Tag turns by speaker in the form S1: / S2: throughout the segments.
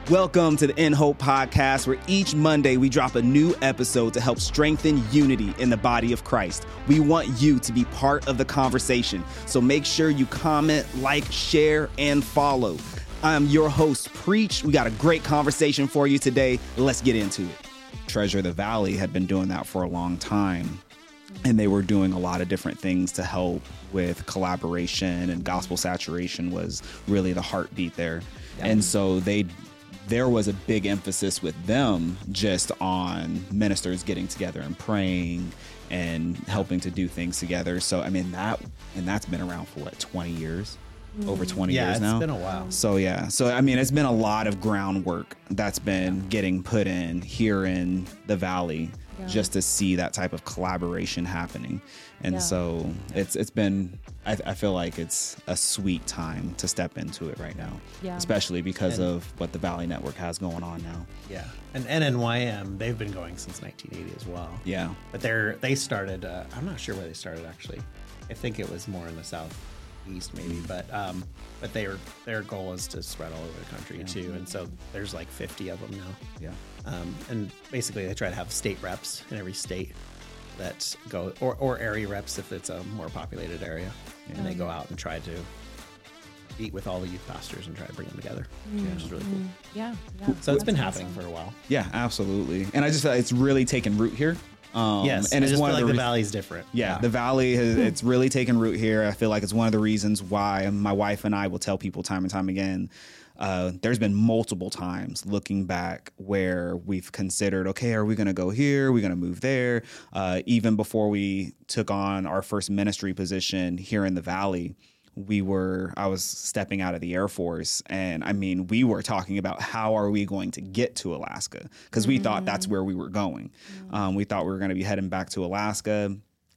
S1: Welcome to the In Hope podcast, where each Monday we drop a new episode to help strengthen unity in the body of Christ. We want you to be part of the conversation, so make sure you comment, like, share, and follow. I'm your host, Preach. We got a great conversation for you today. Let's get into it. Treasure the Valley had been doing that for a long time, and they were doing a lot of different things to help with collaboration, and gospel saturation was really the heartbeat there. Yeah. And so there was a big emphasis with them just on ministers getting together and praying and helping to do things together. So, I mean, that's been around for 20 years? Over 20 years now.
S2: Yeah, it's been a while.
S1: So, yeah. So, I mean, it's been a lot of groundwork that's been getting put in here in the Valley just to see that type of collaboration happening. And so it's been, I feel like it's a sweet time to step into it right now, especially because of what the Valley Network has going on now.
S2: Yeah. And NNYM, they've been going since 1980 as well.
S1: Yeah.
S2: But they started, I'm not sure where they started actually. I think it was more in the southeast maybe, but their goal is to spread all over the country too. And so there's like 50 of them now.
S1: Yeah.
S2: And basically they try to have state reps in every state that go, or area reps if it's a more populated area. And they go out and try to meet with all the youth pastors and try to bring them together, which is really cool.
S3: Yeah.
S2: So it's been happening for a while.
S1: Yeah, absolutely. And I just feel like it's really taken root here.
S2: Yes,
S1: and
S2: I
S1: it's
S2: just
S1: one
S2: feel
S1: of
S2: like
S1: the
S2: the Valley's different.
S1: Yeah, the Valley it's really taken root here. I feel like it's one of the reasons why my wife and I will tell people time and time again. There's been multiple times looking back where we've considered, okay, are we going to go here? Are we going to move there? Even before we took on our first ministry position here in the Valley, I was stepping out of the Air Force, and I mean, we were talking about how are we going to get to Alaska, because we thought that's where we were going. We thought we were going to be heading back to Alaska.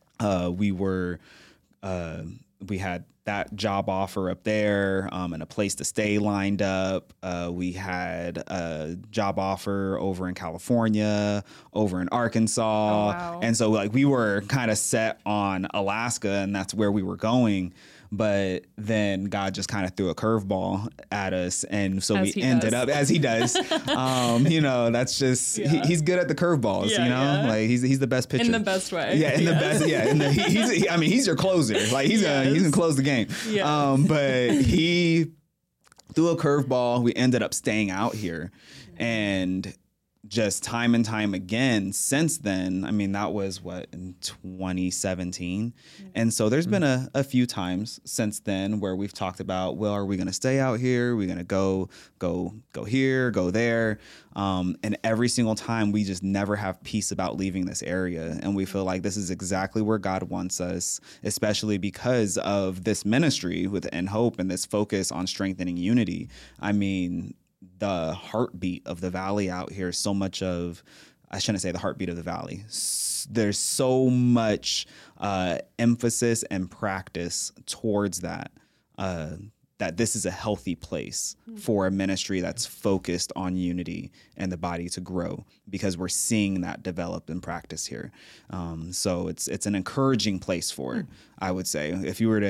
S1: We had that job offer up there, and a place to stay lined up. We had a job offer over in California, over in Arkansas.
S3: Oh, wow.
S1: And so like we were kind of set on Alaska, and that's where we were going. But then God just kind of threw a curveball at us. And so we ended up, as he does, that's just, he's good at the curveballs, like he's the best pitcher.
S3: In the best way.
S1: Yeah, in the best, he's your closer. Like he's gonna close the game.
S3: Yes.
S1: But he threw a curveball. We ended up staying out here, and just time and time again since then. I mean, that was in 2017. And so there's been a few times since then where we've talked about, well, are we going to stay out here? Are we going to go here, go there? And every single time we just never have peace about leaving this area. And we feel like this is exactly where God wants us, especially because of this ministry with In Hope and this focus on strengthening unity. I mean, the heartbeat of the Valley out here, so much of, I shouldn't say the heartbeat of the Valley. There's so much emphasis and practice towards that this is a healthy place for a ministry that's focused on unity and the body to grow, because we're seeing that develop in practice here. So it's an encouraging place for it, I would say. If I were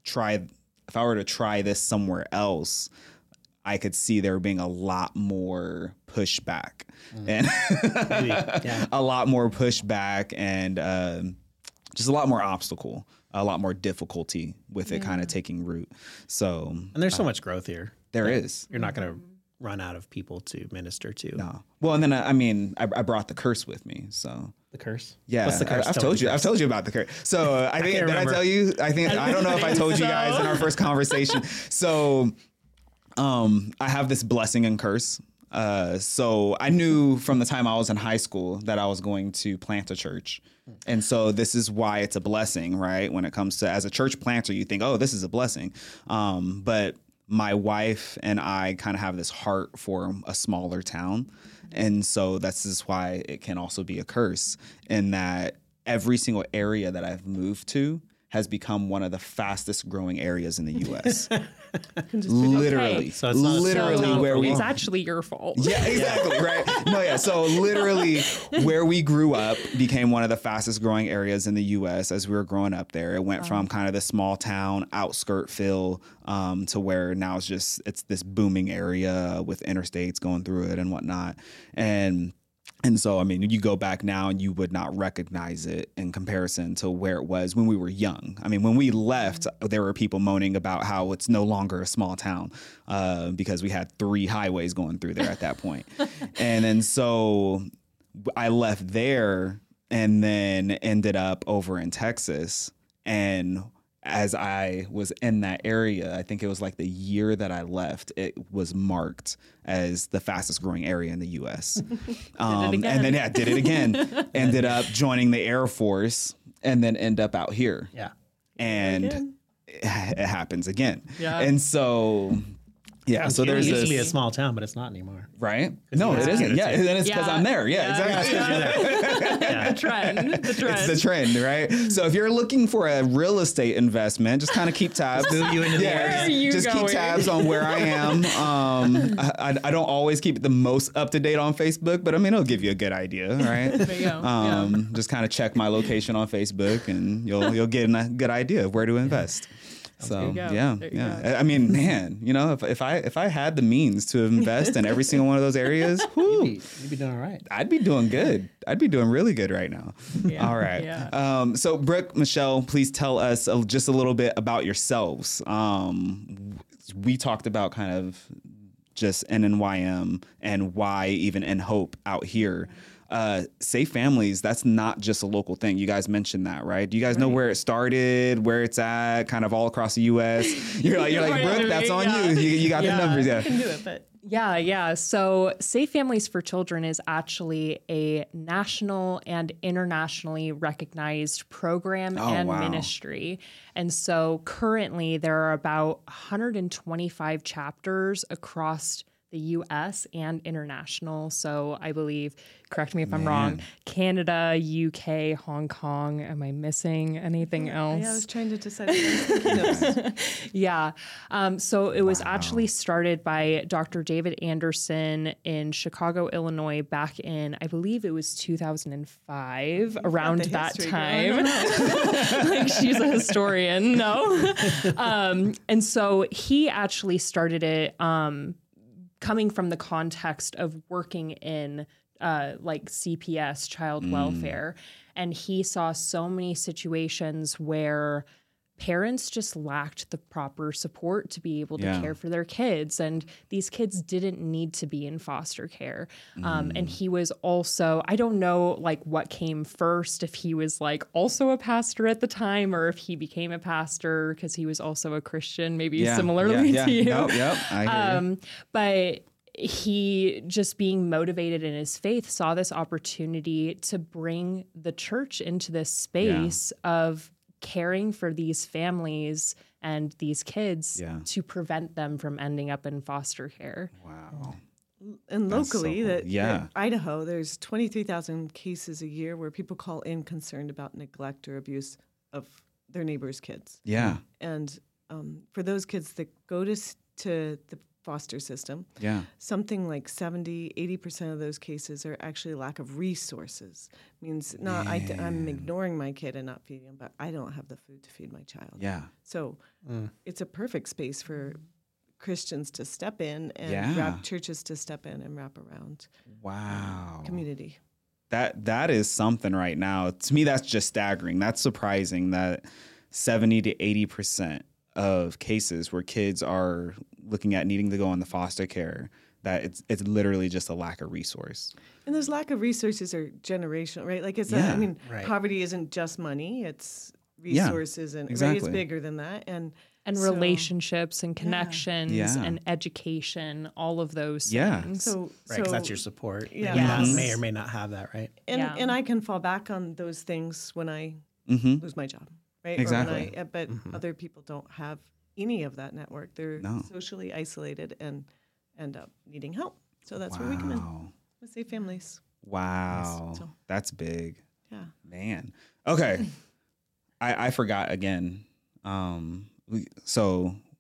S1: to try this somewhere else, I could see there being a lot more pushback and a lot more pushback and just a lot more obstacle, a lot more difficulty with it kind of taking root. So,
S2: and there's so much growth here.
S1: There is.
S2: You're not going to run out of people to minister to.
S1: No. Well, and then I brought the curse with me. So
S2: the curse.
S1: Yeah,
S2: what's the curse?
S1: I've told you about the curse. So I think did I tell you? I don't know if I told you guys in our first conversation. So. I have this blessing and curse. So I knew from the time I was in high school that I was going to plant a church. And so this is why it's a blessing, right? When it comes to, as a church planter, you think, oh, this is a blessing. But my wife and I kind of have this heart for a smaller town. And so this is why it can also be a curse, in that every single area that I've moved to has become one of the fastest growing areas in the U.S.
S3: Can just be
S1: Literally,
S3: okay.
S2: So it's not
S1: literally
S2: so
S1: where we.
S4: It's actually your fault.
S1: Yeah, exactly, right? No, yeah. So literally where we grew up became one of the fastest growing areas in the US as we were growing up there. It went from kind of the small town outskirt feel to where now it's this booming area with interstates going through it and whatnot. And so, I mean, you go back now and you would not recognize it in comparison to where it was when we were young. I mean, when we left, there were people moaning about how it's no longer a small town because we had 3 highways going through there at that point. And then so I left there and then ended up over in Texas. And as I was in that area, I think it was like the year that I left, it was marked as the fastest growing area in the U.S. And then, did it again. Ended up joining the Air Force and then end up out here.
S2: Yeah.
S1: And it happens again.
S4: Yeah.
S1: And so, yeah, so
S2: It
S1: there's
S2: used to be a
S1: this,
S2: small town, but it's not anymore.
S1: right? No, it isn't. Yeah, and it's because I'm there. Yeah, exactly.
S4: The trend.
S1: It's the trend, right? So if you're looking for a real estate investment, just kind of keep tabs.
S2: Move you into the
S4: Where
S2: area.
S4: are you
S1: just keep
S4: going?
S1: tabs on where I am. I don't always keep it the most up to date on Facebook, but I mean, it'll give you a good idea, right?
S4: There you go.
S1: Just kind of check my location on Facebook, and you'll get a good idea of where to invest. So
S4: you go.
S1: yeah,
S4: There you
S1: yeah. I mean, man, you know, if I had the means to invest in every single one of those areas, whew,
S2: You'd be doing all right.
S1: I'd be doing good. I'd be doing really good right now.
S4: Yeah.
S1: All right.
S4: Yeah.
S1: So Brooke, Michelle, please tell us just a little bit about yourselves. We talked about kind of just NNYM and why even in Hope out here. Safe Families, that's not just a local thing. You guys mentioned that, right? Do you guys know where it started, where it's at, kind of all across the U.S.? You're like Brooke, that's on you. You got the numbers, yeah.
S3: I can do it, but
S4: Yeah. So Safe Families for Children is actually a national and internationally recognized program and
S1: wow.
S4: ministry. And so currently there are about 125 chapters across the US and international. So I believe, correct me if I'm wrong, Canada, UK, Hong Kong. Am I missing anything else?
S3: yeah, I was trying to decide.
S4: Yeah. So it was actually started by Dr. David Anderson in Chicago, Illinois, back in, I believe it was 2005, around
S3: the
S4: that
S3: history
S4: time. Like she's a historian. No. And so he actually started it coming from the context of working in like CPS, child welfare. And he saw so many situations where parents just lacked the proper support to be able to care for their kids. And these kids didn't need to be in foster care. And he was also, I don't know like what came first, if he was like also a pastor at the time or if he became a pastor because he was also a Christian, maybe similarly to you.
S1: Yep, I hear you.
S4: But he, just being motivated in his faith, saw this opportunity to bring the church into this space of caring for these families and these kids to prevent them from ending up in foster care.
S1: Wow.
S3: And locally,
S1: so cool.
S3: in Idaho, there's 23,000 cases a year where people call in concerned about neglect or abuse of their neighbors' kids.
S1: Yeah.
S3: And for those kids that go to the foster system, something like 70-80% of those cases are actually lack of resources. Means not I'm ignoring my kid and not feeding him, but I don't have the food to feed my child.
S1: Yeah.
S3: So it's a perfect space for Christians to step in and churches to step in and wrap around.
S1: Wow.
S3: Community.
S1: That is something right now. To me, that's just staggering. That's surprising that 70 to 80% of cases where kids are looking at needing to go into foster care, that it's literally just a lack of resource.
S3: And those lack of resources are generational, right? Like poverty isn't just money; it's resources and right? It's bigger than that. And
S4: relationships and connections and education, all of those things.
S3: So
S2: because that's your support.
S3: Yeah.
S2: You may or may not have that, right?
S3: And I can fall back on those things when I lose my job, right?
S1: Exactly.
S3: Or when other people don't have any of that network. They're socially isolated and end up needing help. So that's where we come in with Safe Families.
S1: Wow.
S3: So,
S1: that's big.
S3: Yeah.
S1: Man. Okay. I forgot again. So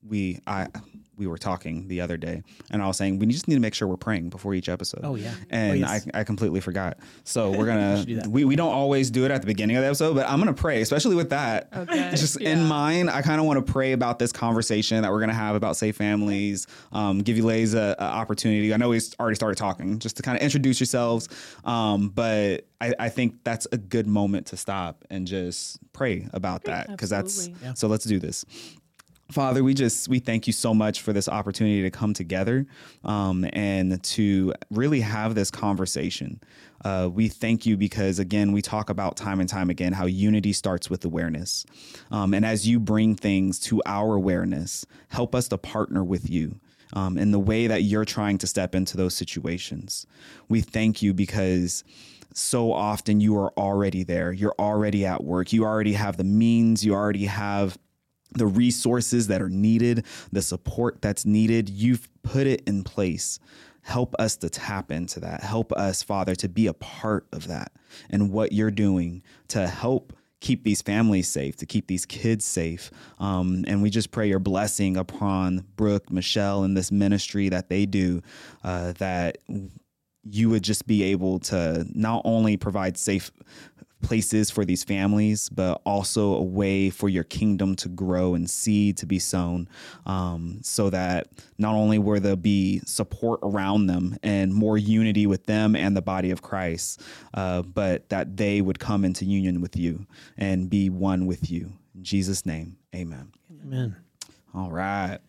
S1: we were talking the other day, and I was saying we just need to make sure we're praying before each episode.
S2: Oh, yeah.
S1: And
S2: yes.
S1: I completely forgot. So we're gonna
S2: do that.
S1: we don't always do it at the beginning of the episode, but I'm gonna pray, especially with that.
S4: Okay.
S1: Just in mind, I kind of want to pray about this conversation that we're gonna have about safe families. Give you ladies a opportunity. I know we already started talking, just to kind of introduce yourselves. But I think that's a good moment to stop and just pray about that, because that's so. Let's do this. Father, we thank you so much for this opportunity to come together and to really have this conversation. We thank you because, again, we talk about time and time again how unity starts with awareness. And as you bring things to our awareness, help us to partner with you in the way that you're trying to step into those situations. We thank you because so often you are already there. You're already at work. You already have the means. You already have the resources that are needed, the support that's needed. You've put it in place. Help us to tap into that. Help us, Father, to be a part of that and what you're doing to help keep these families safe, to keep these kids safe. And we just pray your blessing upon Brooke, Michelle, and this ministry that they do, that you would just be able to not only provide safe places for these families, but also a way for your kingdom to grow and seed to be sown, so that not only will there be support around them and more unity with them and the body of Christ, but that they would come into union with you and be one with you. In Jesus' name, amen.
S2: Amen.
S1: All right.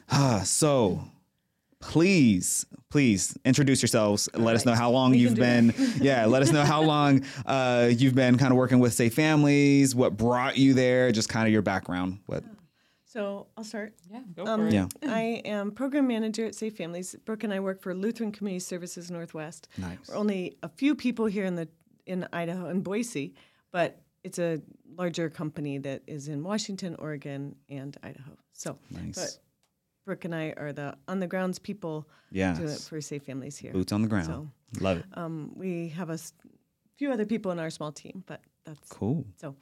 S1: So please introduce yourselves. Let us know how long you've been. Let us know how long you've been kind of working with Safe Families, what brought you there, just kind of your background.
S3: So I'll start.
S4: Yeah, go for it.
S1: Yeah.
S3: I am program manager at Safe Families. Brooke and I work for Lutheran Community Services Northwest.
S1: Nice.
S3: We're only a few people here in Idaho and Boise, but it's a larger company that is in Washington, Oregon, and Idaho. So,
S1: Nice.
S3: But Brooke and I are the on the grounds people
S1: Yes.
S3: doing it for Safe Families here.
S1: Boots on the ground.
S3: So,
S1: Love it.
S3: we have a few other people in our small team, but that's
S1: Cool.
S3: so.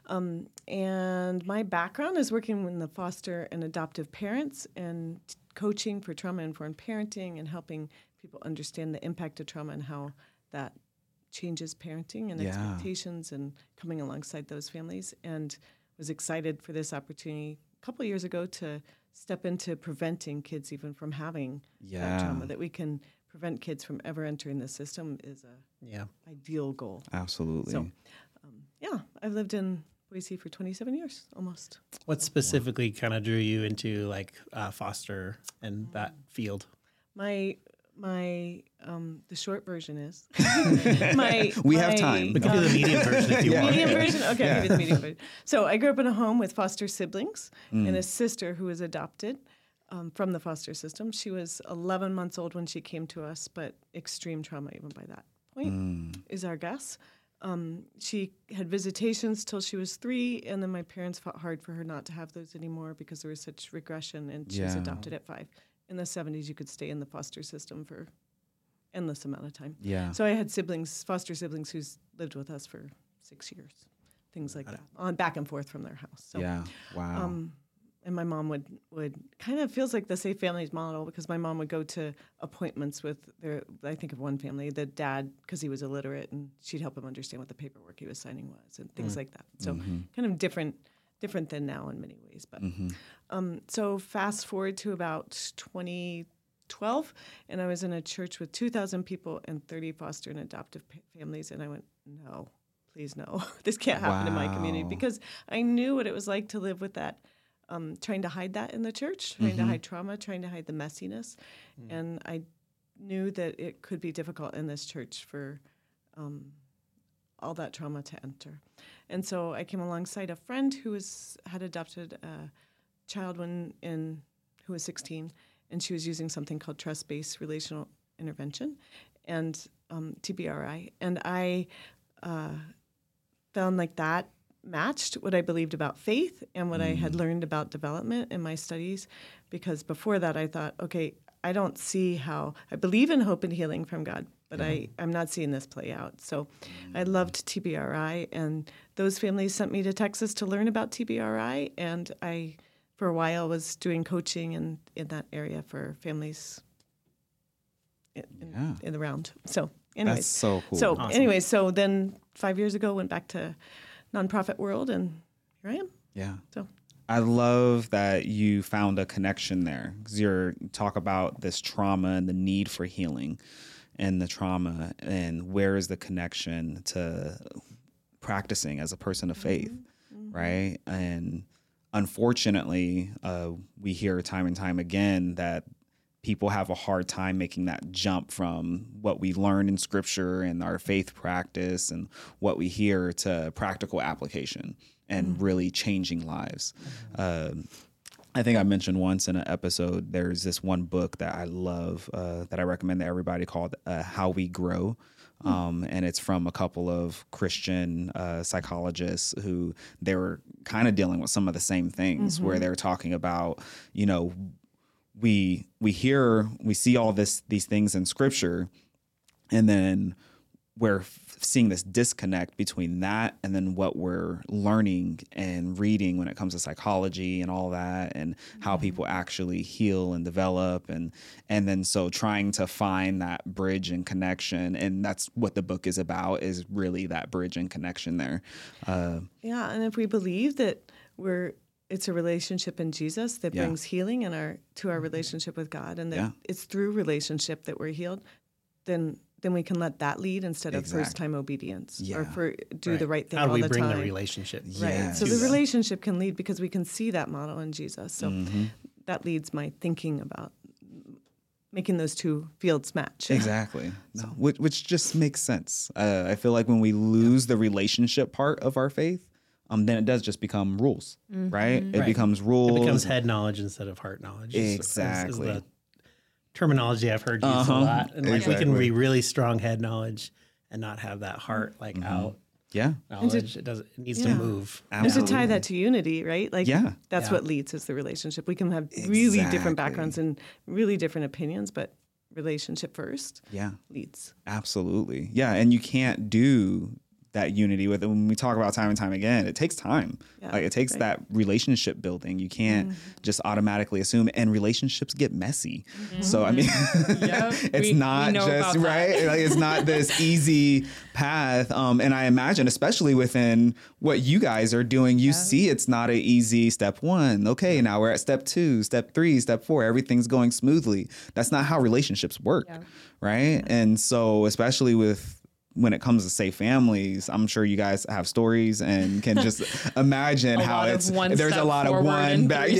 S3: And my background is working with the foster and adoptive parents and coaching for trauma-informed parenting and helping people understand the impact of trauma and how that changes parenting and expectations and coming alongside those families. And was excited for this opportunity a couple of years ago to step into preventing kids even from having that trauma, that we can prevent kids from ever entering the system is a ideal goal.
S1: Absolutely.
S3: So, I've lived in Boise for 27 years, almost.
S2: What specifically kind of drew you into like foster and that field?
S3: The short version is
S1: we have time.
S2: We can do the medium version if you want.
S3: Medium version? Okay, I'll give you the medium version. So I grew up in a home with foster siblings and a sister who was adopted from the foster system. She was 11 months old when she came to us, but extreme trauma even by that point is our guess. She had visitations till she was 3, and then my parents fought hard for her not to have those anymore because there was such regression, and she was adopted at 5. In the 70s, you could stay in the foster system for endless amount of time. Yeah. So I had foster siblings who lived with us for 6 years, things like that, on back and forth from their house. So,
S1: yeah. Wow.
S3: And my mom would kind of feels like the Safe Families model because my mom would go to appointments with I think of one family, the dad, because he was illiterate, and she'd help him understand what the paperwork he was signing was and things like that. So kind of different than now in many ways. But so fast forward to about 2012, and I was in a church with 2,000 people and 30 foster and adoptive families, and I went, no, please no, this can't happen in my community, because I knew what it was like to live with that, trying to hide that in the church, trying to hide trauma, trying to hide the messiness, and I knew that it could be difficult in this church for all that trauma to enter. And so I came alongside a friend who had adopted a child who was 16, and she was using something called trust-based relational intervention and TBRI. And I found like that matched what I believed about faith and what I had learned about development in my studies, because before that I thought, okay, I don't see how I believe in hope and healing from God, but I'm not seeing this play out. So I loved TBRI, and those families sent me to Texas to learn about TBRI, and I for a while was doing coaching in that area for families in the round. So anyways.
S1: That's so cool.
S3: So
S2: Awesome.
S3: anyways, so then 5 years ago, went back to nonprofit world, and here I am.
S1: Yeah.
S3: So
S1: I love that you found a connection there, because you talk about this trauma and the need for healing and the trauma, and where is the connection to practicing as a person of faith, right? And unfortunately, we hear time and time again that people have a hard time making that jump from what we learn in scripture and our faith practice and what we hear to practical application and really changing lives. I think I mentioned once in an episode, there's this one book that I love that I recommend to everybody called How We Grow. And it's from a couple of Christian psychologists who they were kind of dealing with some of the same things, where they're talking about, you know, we see all these things in scripture, and then we're seeing this disconnect between that and then what we're learning and reading when it comes to psychology and all that, and how people actually heal and develop, and then so trying to find that bridge and connection, and that's what the book is about, is really that bridge and connection there.
S3: yeah, and if we believe that it's a relationship in Jesus that brings healing to our relationship with God, and that it's through relationship that we're healed, then we can let that lead instead of first-time obedience or do the right thing all the time.
S2: How do we bring the relationship?
S3: Right. So the relationship can lead because we can see that model in Jesus. So that leads my thinking about making those two fields match.
S1: Exactly. No, which just makes sense. I feel like when we lose the relationship part of our faith, then it does just become rules, right? It becomes rules.
S2: It becomes head knowledge instead of heart knowledge.
S1: Exactly.
S2: Is the terminology I've heard used a lot. And like we can be really strong head knowledge and not have that heart out knowledge. It needs to move.
S3: And to tie that to unity, right? Like that's what leads is the relationship. We can have really different backgrounds and really different opinions, but relationship first leads.
S1: Absolutely. Yeah. And you can't do that unity with it. When we talk about time and time again, it takes time. Like it takes that relationship building. You can't just automatically assume, and relationships get messy. So I mean, it's not just right. Like it's not this easy path. And I imagine, especially within what you guys are doing, you see it's not an easy step one. Okay, now we're at step 2, step 3, step 4. Everything's going smoothly. That's not how relationships work, right? And so, especially when it comes to safe families, I'm sure you guys have stories and can just imagine how there's a lot of one back.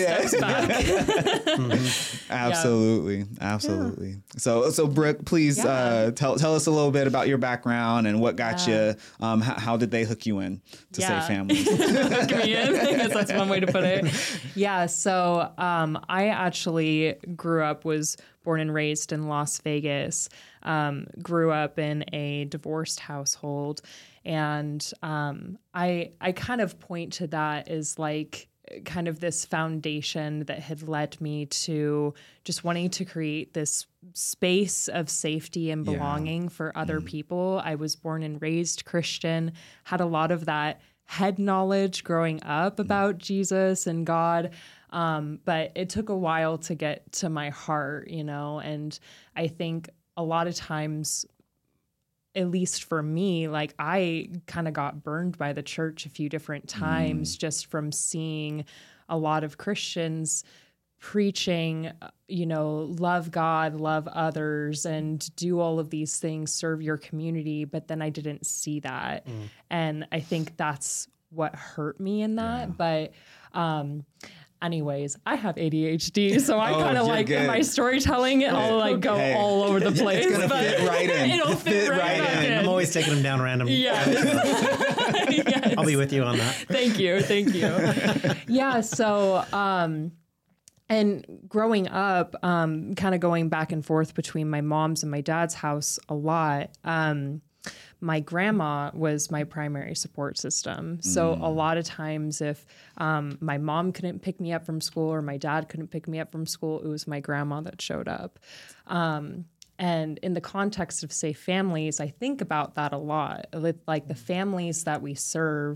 S1: Absolutely. Absolutely. So Brooke, please tell us a little bit about your background and what got you, how did they hook you in to Safe Families?
S4: Hook me in, I guess that's one way to put it. Yeah. So I actually was born and raised in Las Vegas, grew up in a divorced household. And I kind of point to that as like kind of this foundation that had led me to just wanting to create this space of safety and belonging for other people. I was born and raised Christian, had a lot of that head knowledge growing up about Jesus and God. But it took a while to get to my heart, and I think a lot of times, at least for me, like I kind of got burned by the church a few different times just from seeing a lot of Christians preaching, love God, love others, and do all of these things, serve your community. But then I didn't see that. And I think that's what hurt me in that. But, anyways, I have ADHD, so I kind of like my storytelling. I'll go all over the place.
S1: It's gonna fit right in.
S4: It'll fit right in.
S2: I'm always taking them down random.
S4: Yes.
S2: I'll be with you on that.
S4: Thank you. Yeah. So, and growing up, kind of going back and forth between my mom's and my dad's house a lot. My grandma was my primary support system. So a lot of times if my mom couldn't pick me up from school or my dad couldn't pick me up from school, it was my grandma that showed up. And in the context of Safe Families, I think about that a lot. Like the families that we serve,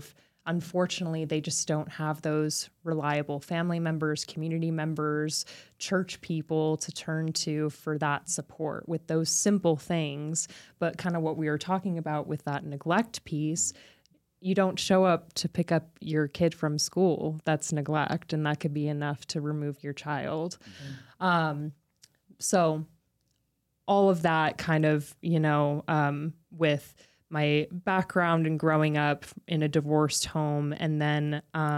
S4: unfortunately, they just don't have those reliable family members, community members, church people to turn to for that support with those simple things. But kind of what we were talking about with that neglect piece, you don't show up to pick up your kid from school. That's neglect, and that could be enough to remove your child. So all of that kind of, with my background and growing up in a divorced home. And then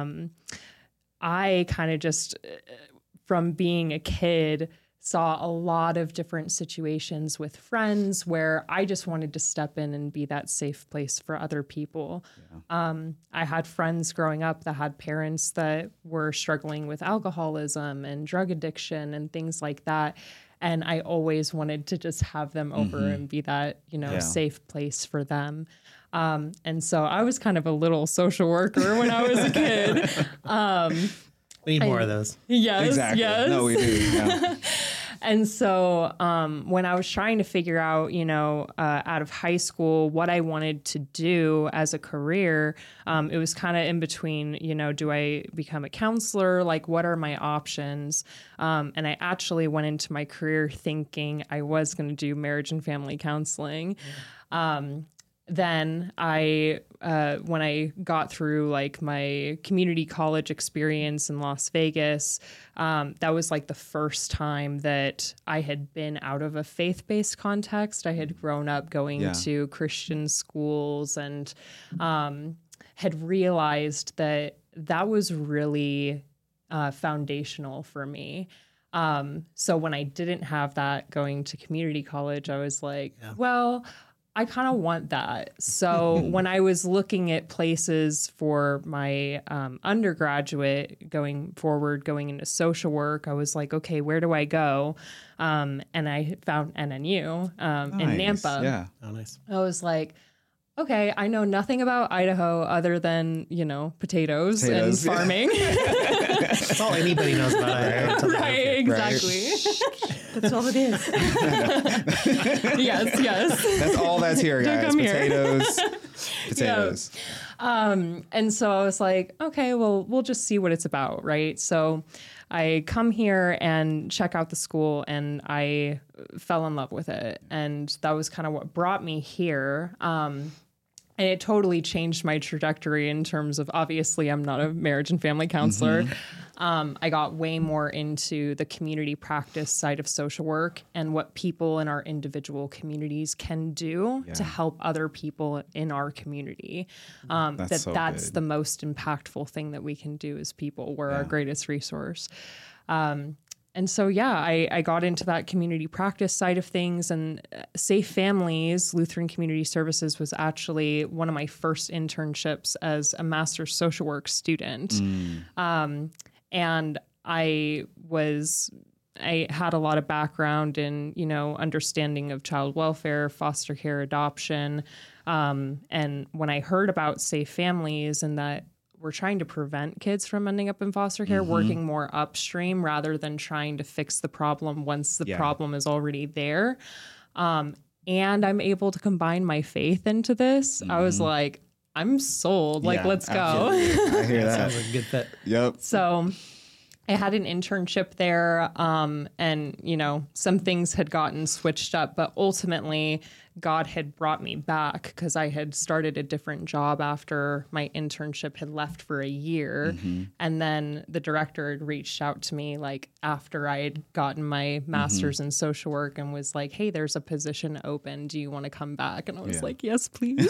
S4: I kind of just, from being a kid, saw a lot of different situations with friends where I just wanted to step in and be that safe place for other people. Yeah. I had friends growing up that had parents that were struggling with alcoholism and drug addiction and things like that. And I always wanted to just have them over and be that, safe place for them. And so I was kind of a little social worker when I was a kid.
S2: We need more of those.
S4: Yes,
S1: exactly.
S4: Yes.
S1: No, we do. Yeah.
S4: And so when I was trying to figure out, out of high school, what I wanted to do as a career, it was kind of in between, do I become a counselor? Like, what are my options? And I actually went into my career thinking I was going to do marriage and family counseling. Then when I got through like my community college experience in Las Vegas, that was like the first time that I had been out of a faith-based context. I had grown up going to Christian schools and had realized that was really foundational for me. So when I didn't have that going to community college, I was like, well, I kind of want that. So when I was looking at places for my undergraduate going into social work, I was like, okay, where do I go? And I found NNU in Nampa.
S1: Yeah.
S2: Oh, nice.
S4: I was like, okay, I know nothing about Idaho other than, potatoes and farming.
S2: That's all anybody knows about Idaho.
S4: Right, exactly.
S3: That's all it is.
S4: Yes.
S1: That's all that's here, guys. Potatoes.
S4: Yeah. And so I was like, okay, well, we'll just see what it's about, right? So I come here and check out the school, and I fell in love with it. And that was kind of what brought me here. And it totally changed my trajectory in terms of, obviously, I'm not a marriage and family counselor. I got way more into the community practice side of social work and what people in our individual communities can do to help other people in our community. That's the most impactful thing that we can do as people. We're our greatest resource. And so, I got into that community practice side of things, and Safe Families, Lutheran Community Services, was actually one of my first internships as a master's social work student. And I had a lot of background in, understanding of child welfare, foster care, adoption. And when I heard about Safe Families and that we're trying to prevent kids from ending up in foster care, working more upstream rather than trying to fix the problem once the problem is already there. And I'm able to combine my faith into this. I was like, I'm sold. Let's go.
S1: I hear that.
S2: Sounds like a good fit.
S1: Yep.
S4: So I had an internship there, and, some things had gotten switched up, but ultimately God had brought me back because I had started a different job after my internship had left for a year. And then the director had reached out to me after I had gotten my master's in social work and was like, hey, there's a position open. Do you want to come back? And I was like, yes, please.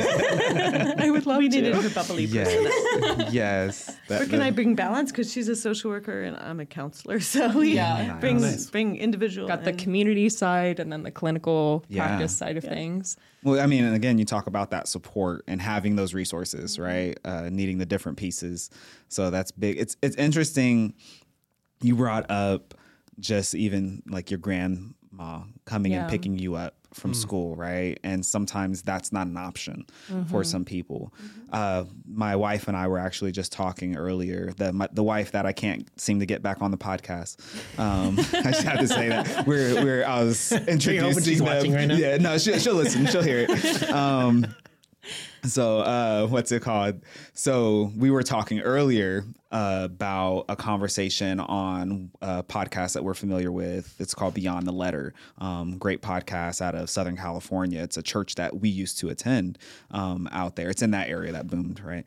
S4: I would love to.
S3: We needed her bubbly person.
S1: Yes.
S3: Or can I bring balance? Because she's a social worker and I'm a counselor. So we bring individual.
S4: Got the community side and then the clinical practice side of things.
S1: Well, I mean, and again, you talk about that support and having those resources, right? Needing the different pieces. So that's big. It's interesting. You brought up just even like your grandma coming and picking you up from school, right? And sometimes that's not an option for some people. My wife and I were actually just talking earlier, the wife that I can't seem to get back on the podcast. I just have to say that I was introducing
S2: she's
S1: them.
S2: watching right now?
S1: Yeah, no, she'll listen, she'll hear it. So what's it called? So we were talking earlier about a conversation on a podcast that we're familiar with. It's called Beyond the Letter. Great podcast out of Southern California. It's a church that we used to attend out there. It's in that area that boomed, right?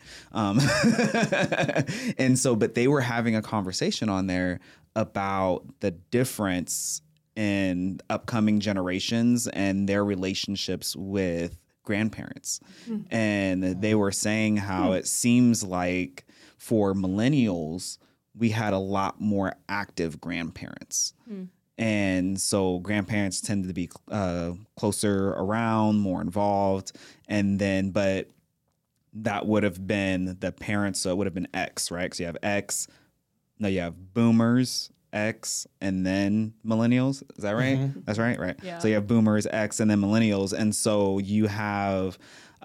S1: And so, but they were having a conversation on there about the difference in upcoming generations and their relationships with grandparents. And they were saying how it seems like for millennials, we had a lot more active grandparents. And so grandparents tended to be closer around, more involved. And then, but that would have been the parents. So it would have been X, right? So you have X, no, you have boomers, X, and then millennials. Is that right? Mm-hmm. That's right. Right. Yeah. So you have boomers, X, and then millennials. And so you have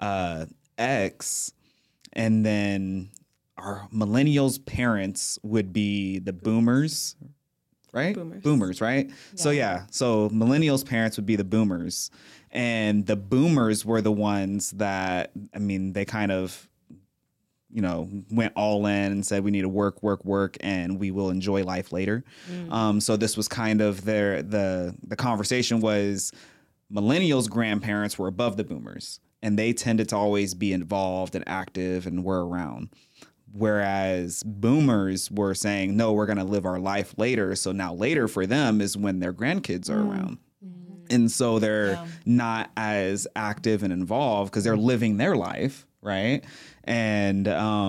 S1: X, and then our millennials' parents would be the boomers, right? Boomers, right? Yeah. So millennials' parents would be the boomers. And the boomers were the ones that, I mean, they kind of, you know, went all in and said we need to work, and we will enjoy life later. So this was kind of the conversation was millennials' grandparents were above the boomers, and they tended to always be involved and active and were around. Whereas boomers were saying, no, we're going to live our life later. So now later for them is when their grandkids are around. And so they're not as active and involved because they're living their life. Right. And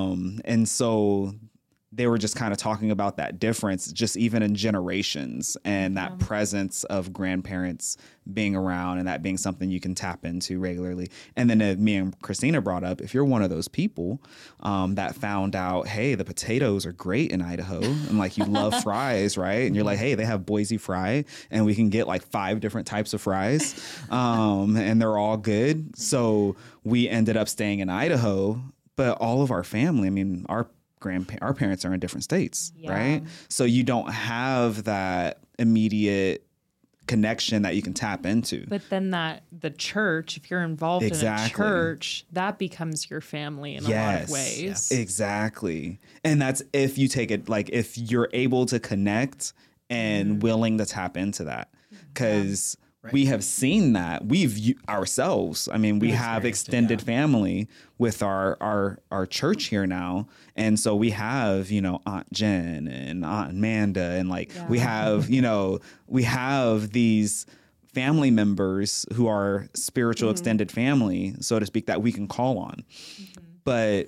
S1: so they were just kind of talking about that difference, just even in generations, and that presence of grandparents being around and that being something you can tap into regularly. And then me and Christina brought up, if you're one of those people that found out, hey, the potatoes are great in Idaho and like you love fries, right? And you're like, hey, they have Boise fry and we can get like 5 different types of fries and they're all good. So we ended up staying in Idaho, but all of our family, I mean, our parents are in different states, right? So you don't have that immediate connection that you can tap into.
S4: But then the church, if you're involved in a church, that becomes your family in a lot of ways.
S1: Yes, exactly. And that's if you take it, like if you're able to connect and willing to tap into that. Because we have seen that ourselves. I mean, we have extended family with our church here now. And so we have, you know, Aunt Jen and Aunt Amanda. And like we have, you know, we have these family members who are spiritual extended family, so to speak, that we can call on. But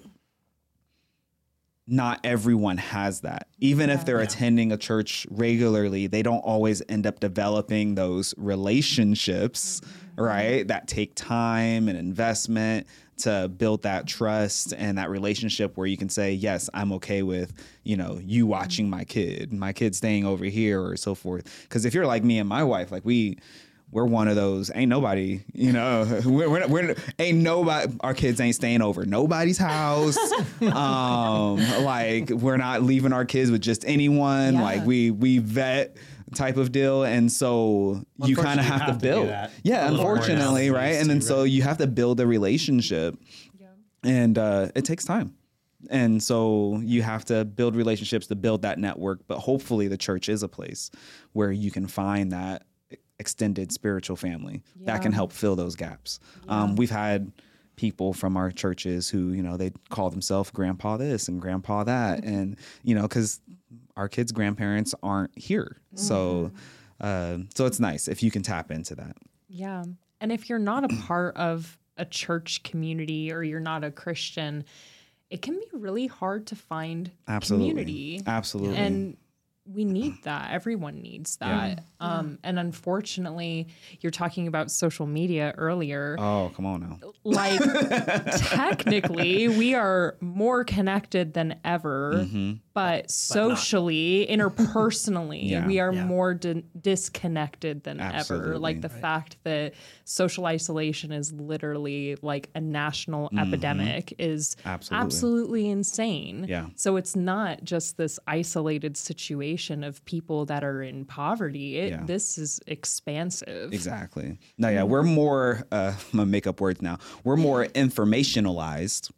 S1: not everyone has that. Even if they're attending a church regularly, they don't always end up developing those relationships, right? That take time and investment to build that trust and that relationship where you can say, yes, I'm okay with, you know, you watching my kid staying over here or so forth. Because if you're like me and my wife, like we're one of those, ain't nobody, you know, ain't nobody, our kids ain't staying over nobody's house. Like we're not leaving our kids with just anyone. Like we vet type of deal. And so you kind of have to build. Yeah, unfortunately, right? And then so you have to build a relationship and it takes time. And so you have to build relationships to build that network. But hopefully the church is a place where you can find that extended spiritual family that can help fill those gaps. We've had people from our churches who, you know, they call themselves grandpa this and grandpa that. And, you know, because our kids' grandparents aren't here. So it's nice if you can tap into that. Yeah.
S4: And if you're not a part of a church community or you're not a Christian, it can be really hard to find community. Absolutely. And we need that. Everyone needs that. And unfortunately, you're talking about social media earlier.
S1: Oh, come on now.
S4: Like, technically, we are more connected than ever, but socially, interpersonally, we are more disconnected than ever. Like the fact that social isolation is literally like a national epidemic is absolutely insane. Yeah. So it's not just this isolated situation. population of people that are in poverty. This is expansive.
S1: Exactly. No, yeah, we're more, I'm going to make up words now. We're more informationalized.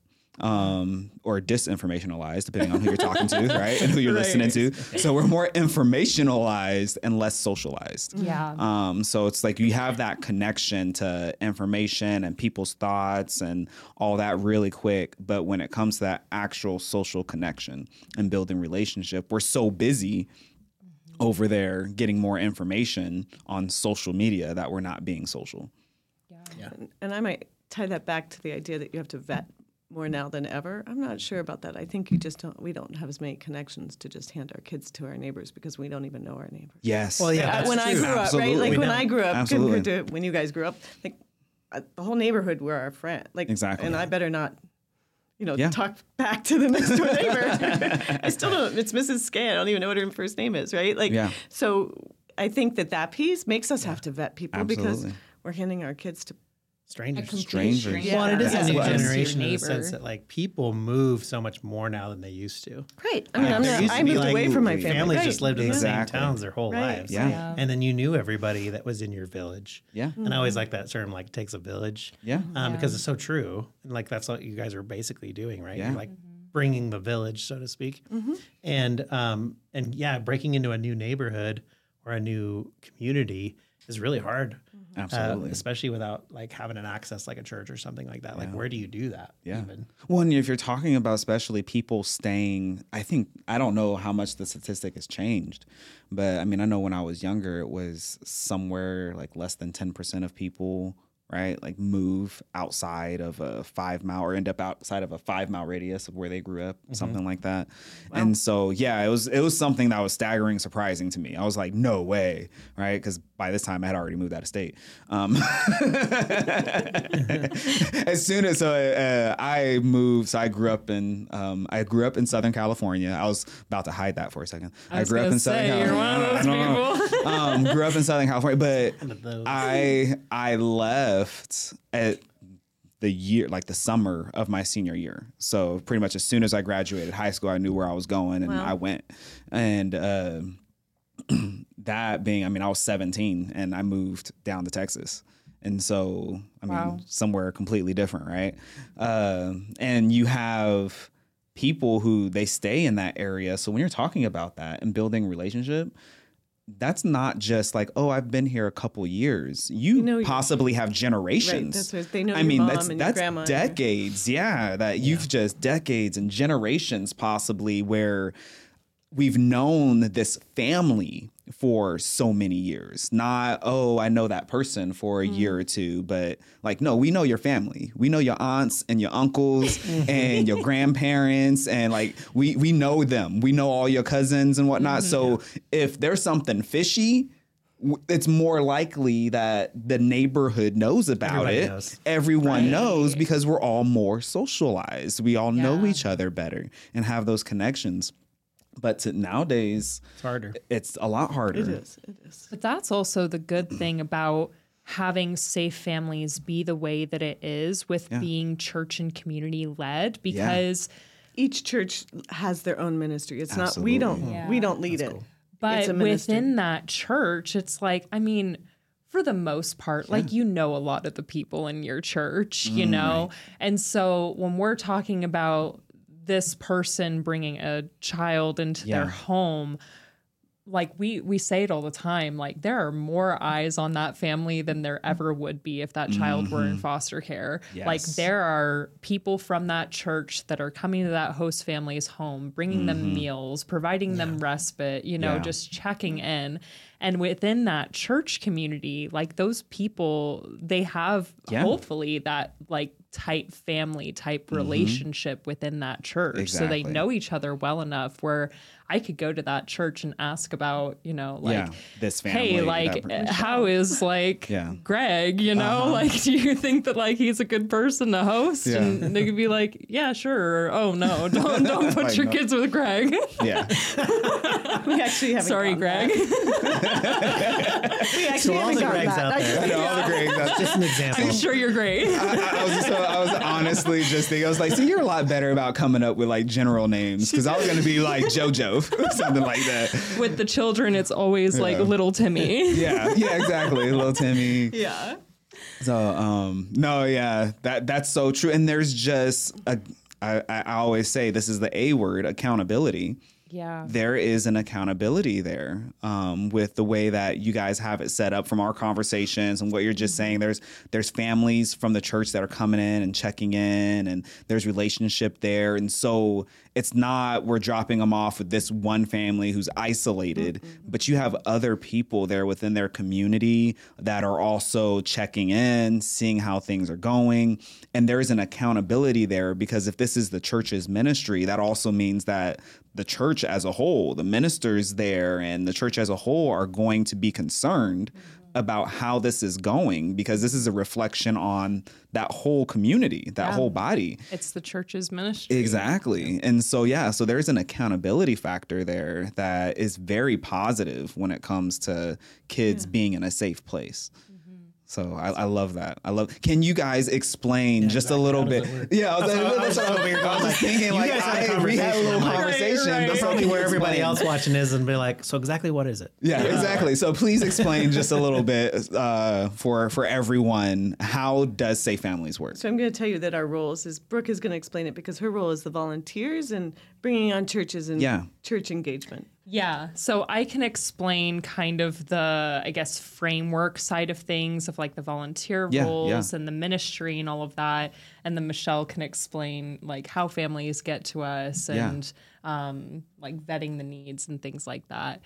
S1: Or disinformationalized, depending on who you're talking to, right? And who you're listening to. So we're more informationalized and less socialized.
S4: Yeah.
S1: So it's like you have that connection to information and people's thoughts and all that really quick. But when it comes to that actual social connection and building relationship, we're so busy over there getting more information on social media that we're not being social.
S3: Yeah. And I might tie that back to the idea that you have to vet more now than ever. I'm not sure about that. I think we don't have as many connections to just hand our kids to our neighbors because we don't even know our neighbors.
S1: Yes.
S2: Well, yeah.
S3: When I grew up, right? Like when I grew up,
S1: Absolutely.
S3: compared to when you guys grew up, like the whole neighborhood were our friend. Like,
S1: exactly.
S3: And I better not, talk back to the next door neighbor. I still don't. It's Mrs. Skay. I don't even know what her first name is, right? Like, so I think that piece makes us have to vet people because we're handing our kids to
S2: strangers.
S3: Yeah.
S2: Well, it is a new
S4: Yeah.
S2: generation in
S4: Your
S2: the sense
S4: neighbor.
S2: that like people move so much more now than they used to.
S3: Right. I mean,
S2: There used to
S3: I
S2: be,
S3: moved
S2: like,
S3: away from my family.
S2: Families
S3: right.
S2: just lived in the same
S1: Exactly.
S2: towns their whole
S3: Right.
S2: lives.
S1: Yeah.
S2: And then you knew everybody that was in your village.
S1: Yeah.
S2: And I always like that term, like takes a village.
S1: Yeah.
S2: Because it's so true. And like that's what you guys are basically doing, right?
S1: Yeah.
S2: You're like bringing the village, so to speak. And yeah, breaking into a new neighborhood or a new community is really hard.
S1: Absolutely.
S2: Especially without like having an access like a church or something like that. Like where do you do that?
S1: Yeah.
S2: Even?
S1: Well, and if you're talking about especially people staying, I don't know how much the statistic has changed, but I mean, I know when I was younger, it was somewhere like less than 10% of people, right? Like move outside of a 5 mile or end up outside of a 5 mile radius of where they grew up, something like that. Wow. And so, yeah, it was something that was staggering, surprising to me. I was like, no way, right? Because by this time I had already moved out of state. As soon as I moved, so I grew up in Southern California. I was about to hide that for a second. I grew up in Southern California.
S4: You're one of those people.
S1: Grew up in Southern California, but I left at the year, like the summer of my senior year. So pretty much as soon as I graduated high school, I knew where I was going and I went. And that being, I mean, I was 17 and I moved down to Texas. And so, I mean, somewhere completely different, right? And you have people who they stay in that area. So when you're talking about that and building relationship, that's not just like, oh, I've been here a couple years. You possibly have generations.
S3: Right, that's what they know. I mean, mom and
S1: that's
S3: your grandma.
S1: decades. That you've just decades and generations possibly where we've known this family for so many years. Not, oh, I know that person for a year or two, but like, no, we know your family. We know your aunts and your uncles and your grandparents. And like, we know them. We know all your cousins and whatnot. So if there's something fishy, it's more likely that the neighborhood knows about Everyone knows because we're all more socialized. We all know each other better and have those connections. But nowadays,
S2: it's harder.
S1: It's a lot harder.
S3: It is.
S4: But that's also the good thing about having safe families be the way that it is with being church and community led, because
S3: each church has their own ministry. It's not, we don't lead it.
S2: Cool.
S4: But within that church, it's like, I mean, for the most part, like, you know, a lot of the people in your church, you know? And so when we're talking about this person bringing a child into their home, like we say it all the time, like there are more eyes on that family than there ever would be if that child were in foster care. Like there are people from that church that are coming to that host family's home, bringing them meals, providing them respite, you know, just checking in. And within that church community, like those people, they have hopefully that like tight family type relationship within that church. So they know each other well enough where I could go to that church and ask about, you know, like,
S1: this family,
S4: hey, like, how is like Greg, you know, like, do you think that like he's a good person to host? And they could be like, yeah, sure. Or, oh no, don't put your kids with Greg.
S3: We actually have
S4: Sorry, Greg.
S3: we
S2: To all the Gregs out there.
S1: I know, all the Gregs. That's
S2: just an example.
S4: I'm sure you're great.
S1: I was honestly just thinking, I was like, see, you're a lot better about coming up with like general names, because I was going to be like JoJo or something like that.
S4: With the children, it's always like little Timmy.
S1: Yeah, exactly. Little Timmy.
S4: Yeah.
S1: So, no, yeah, that's so true. And there's just, I always say this is the A word, accountability.
S4: Yeah.
S1: There is an accountability there with the way that you guys have it set up from our conversations and what you're just saying. There's families from the church that are coming in and checking in, and there's relationship there. And so it's not we're dropping them off with this one family who's isolated, but you have other people there within their community that are also checking in, seeing how things are going. And there's an accountability there, because if this is the church's ministry, that also means that the church as a whole, the ministers there and the church as a whole are going to be concerned about how this is going, because this is a reflection on that whole community, that whole body.
S4: It's the church's ministry.
S1: Exactly. And so, so there's an accountability factor there that is very positive when it comes to kids being in a safe place. So I love that. Can you guys explain just a little bit? Yeah, I was thinking, like, we had a little conversation.
S4: Right.
S2: That's probably where everybody else watching is, and be like, so exactly what is it?
S1: Yeah, exactly. So please explain just a little bit for everyone. How does Safe Families work?
S3: So I'm going to tell you that our roles is Brooke is going to explain it, because her role is the volunteers and bringing on churches and church engagement.
S4: Yeah. So I can explain kind of the, I guess, framework side of things of like the volunteer roles and the ministry and all of that. And then Michelle can explain like how families get to us and like vetting the needs and things like that.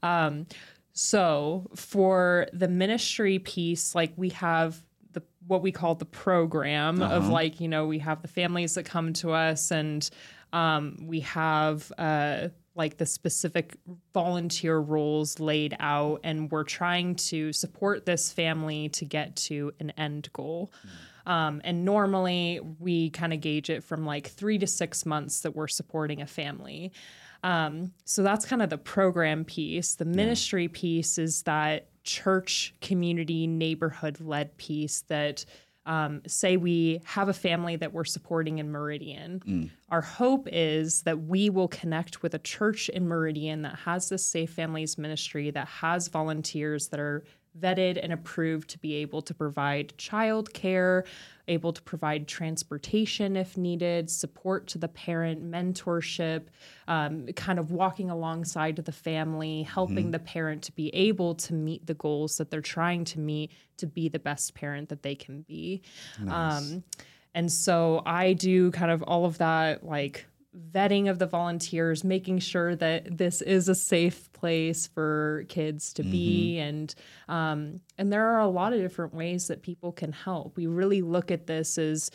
S4: So for the ministry piece, like we have what we call the program of like, we have the families that come to us, and we have like the specific volunteer roles laid out, and we're trying to support this family to get to an end goal. And normally we kind of gauge it from like 3 to 6 months that we're supporting a family. So that's kind of the program piece. The ministry piece is that church, community, neighborhood-led piece that say we have a family that we're supporting in Meridian. Our hope is that we will connect with a church in Meridian that has this Safe Families ministry, that has volunteers that are vetted and approved to be able to provide childcare, able to provide transportation if needed, support to the parent, mentorship, kind of walking alongside the family, helping the parent to be able to meet the goals that they're trying to meet to be the best parent that they can be. Nice. And so I do kind of all of that, like vetting of the volunteers, making sure that this is a safe place for kids to be. And there are a lot of different ways that people can help. We really look at this as,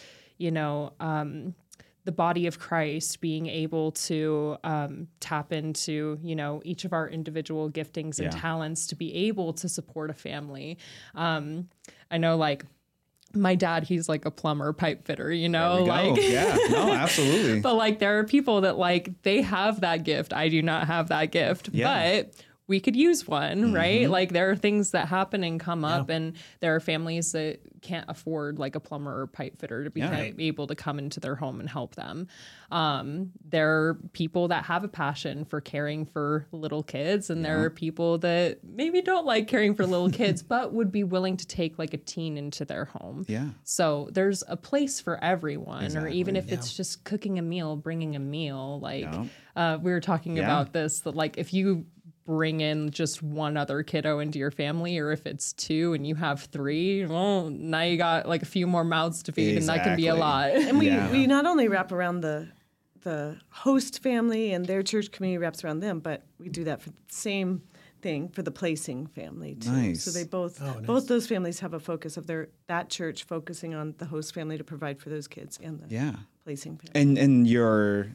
S4: the body of Christ being able to tap into, each of our individual giftings and talents to be able to support a family. I know, like, my dad, he's like a plumber, pipe fitter, like,
S1: yeah, no, absolutely.
S4: But like, there are people that like, they have that gift. I do not have that gift, but we could use one, right? Like, there are things that happen and come up, and there are families that can't afford like a plumber or pipe fitter to be able to come into their home and help them. There are people that have a passion for caring for little kids, and there are people that maybe don't like caring for little kids, but would be willing to take like a teen into their home. Yeah. So there's a place for everyone, or even if it's just cooking a meal, bringing a meal. Like we were talking about this, that like if you bring in just one other kiddo into your family, or if it's 2 and you have 3, well, now you got like a few more mouths to feed, and that can be a lot.
S3: And we not only wrap around the host family and their church community wraps around them, but we do that for the same thing for the placing family too. Nice. So they both those families have a focus of that church focusing on the host family to provide for those kids and the placing family.
S1: And your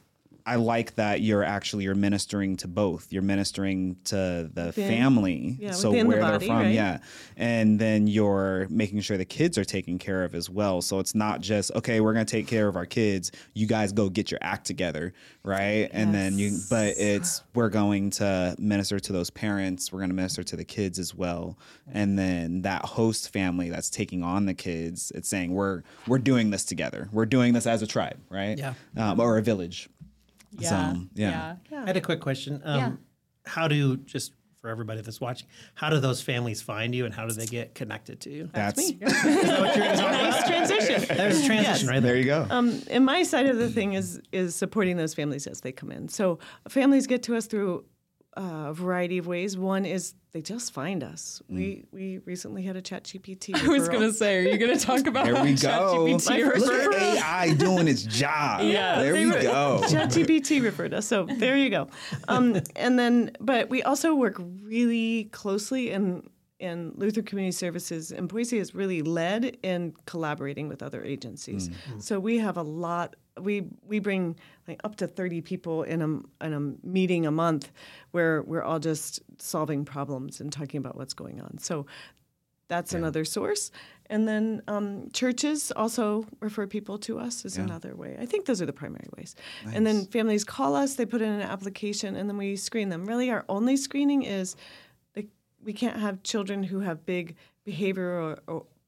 S1: I like that you're ministering to both. You're ministering to the family, so where
S3: the body,
S1: they're from,
S3: right?
S1: and then you're making sure the kids are taken care of as well. So it's not just, okay, we're going to take care of our kids. You guys go get your act together, right? And then we're going to minister to those parents. We're going to minister to the kids as well. And then that host family that's taking on the kids, it's saying we're doing this together. We're doing this as a tribe, right?
S2: Yeah.
S1: Or a village.
S4: Yeah.
S1: So, yeah.
S2: I had a quick question. How just for everybody that's watching, how do those families find you and how do they get connected to you?
S3: That's me.
S2: Is that what you're talking about?
S3: Nice transition.
S2: There's a transition right there.
S1: There you go.
S3: And my side of the thing is supporting those families as they come in. So families get to us through a variety of ways. One is they just find us. We recently had a ChatGPT referral.
S4: I was going to say, are you going to talk about
S1: There we go.
S4: ChatGPT
S1: Look
S4: referral?
S1: at AI doing its job.
S4: Yeah.
S1: There we go.
S3: ChatGPT referred us. So there you go. But we also work really closely and Lutheran Community Services in Boise has really led in collaborating with other agencies. So we have a lot. We bring like up to 30 people in a meeting a month where we're all just solving problems and talking about what's going on. So that's another source. And then churches also refer people to us is another way. I think those are the primary ways. Nice. And then families call us, they put in an application, and then we screen them. Really, our only screening is we can't have children who have big behavioral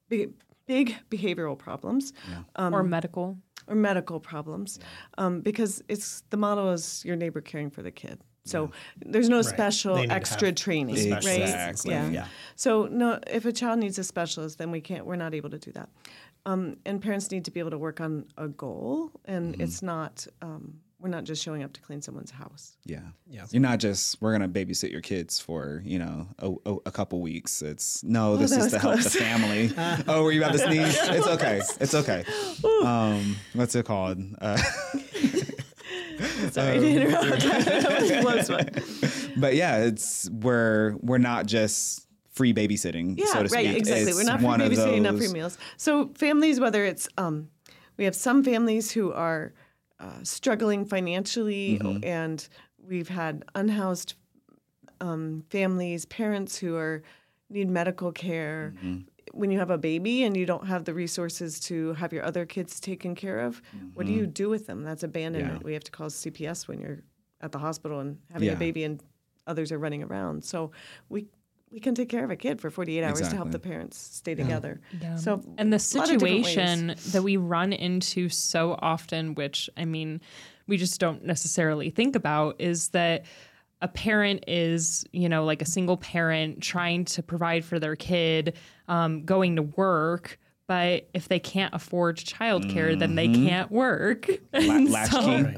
S3: problems
S4: or medical
S3: problems, because it's the model is your neighbor caring for the kid. So there's no special extra training, right?
S1: Exactly.
S3: Yeah. So no, if a child needs a specialist, then we're not able to do that. And parents need to be able to work on a goal, and it's not. We're not just showing up to clean someone's house.
S1: Yeah. You're not just, we're going to babysit your kids for, a couple weeks. It's, no, this is to help the family. Oh, were you about to sneeze? It's okay. It's okay. What's it called?
S3: Sorry to interrupt. That was a close one.
S1: But yeah, we're not just free babysitting, so to speak.
S3: Right, exactly. We're not free babysitting, not free meals. So families, whether it's, we have some families who are struggling financially, and we've had unhoused families, parents who need medical care. When you have a baby and you don't have the resources to have your other kids taken care of, what do you do with them? That's abandonment. We have to call CPS when you're at the hospital and having a baby and others are running around. So we can take care of a kid for 48 hours to help the parents stay together.
S4: Yeah.
S3: So,
S4: and the situation that we run into so often, which we just don't necessarily think about, is that a parent is, like a single parent trying to provide for their kid, going to work. But if they can't afford childcare, then they can't work.
S1: Latchkey.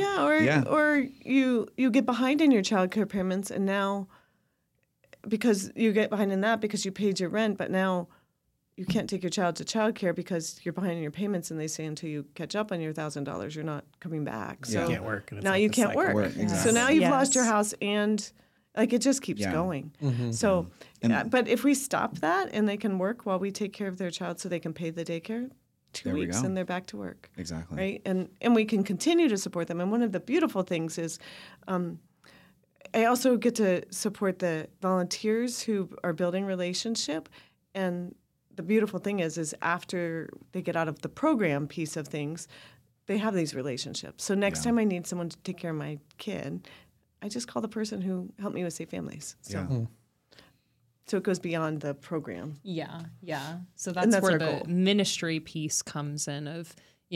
S3: Or you get behind in your childcare payments, and now because you get behind in that because you paid your rent, but now you can't take your child to childcare because you're behind in your payments, and they say until you catch up on your $1,000, you're not coming back. So
S2: you can't work.
S3: Now you can't work. Exactly. So now you've lost your house, and it just keeps going. So, but if we stop that and they can work while we take care of their child, so they can pay the daycare, 2 weeks and they're back to work.
S1: Exactly.
S3: Right, and we can continue to support them. And one of the beautiful things is, I also get to support the volunteers who are building relationship. And the beautiful thing is after they get out of the program piece of things, they have these relationships. So next time I need someone to take care of my kid, I just call the person who helped me with Safe Families. So, so it goes beyond the program.
S4: Yeah. So that's where the ministry piece comes in of,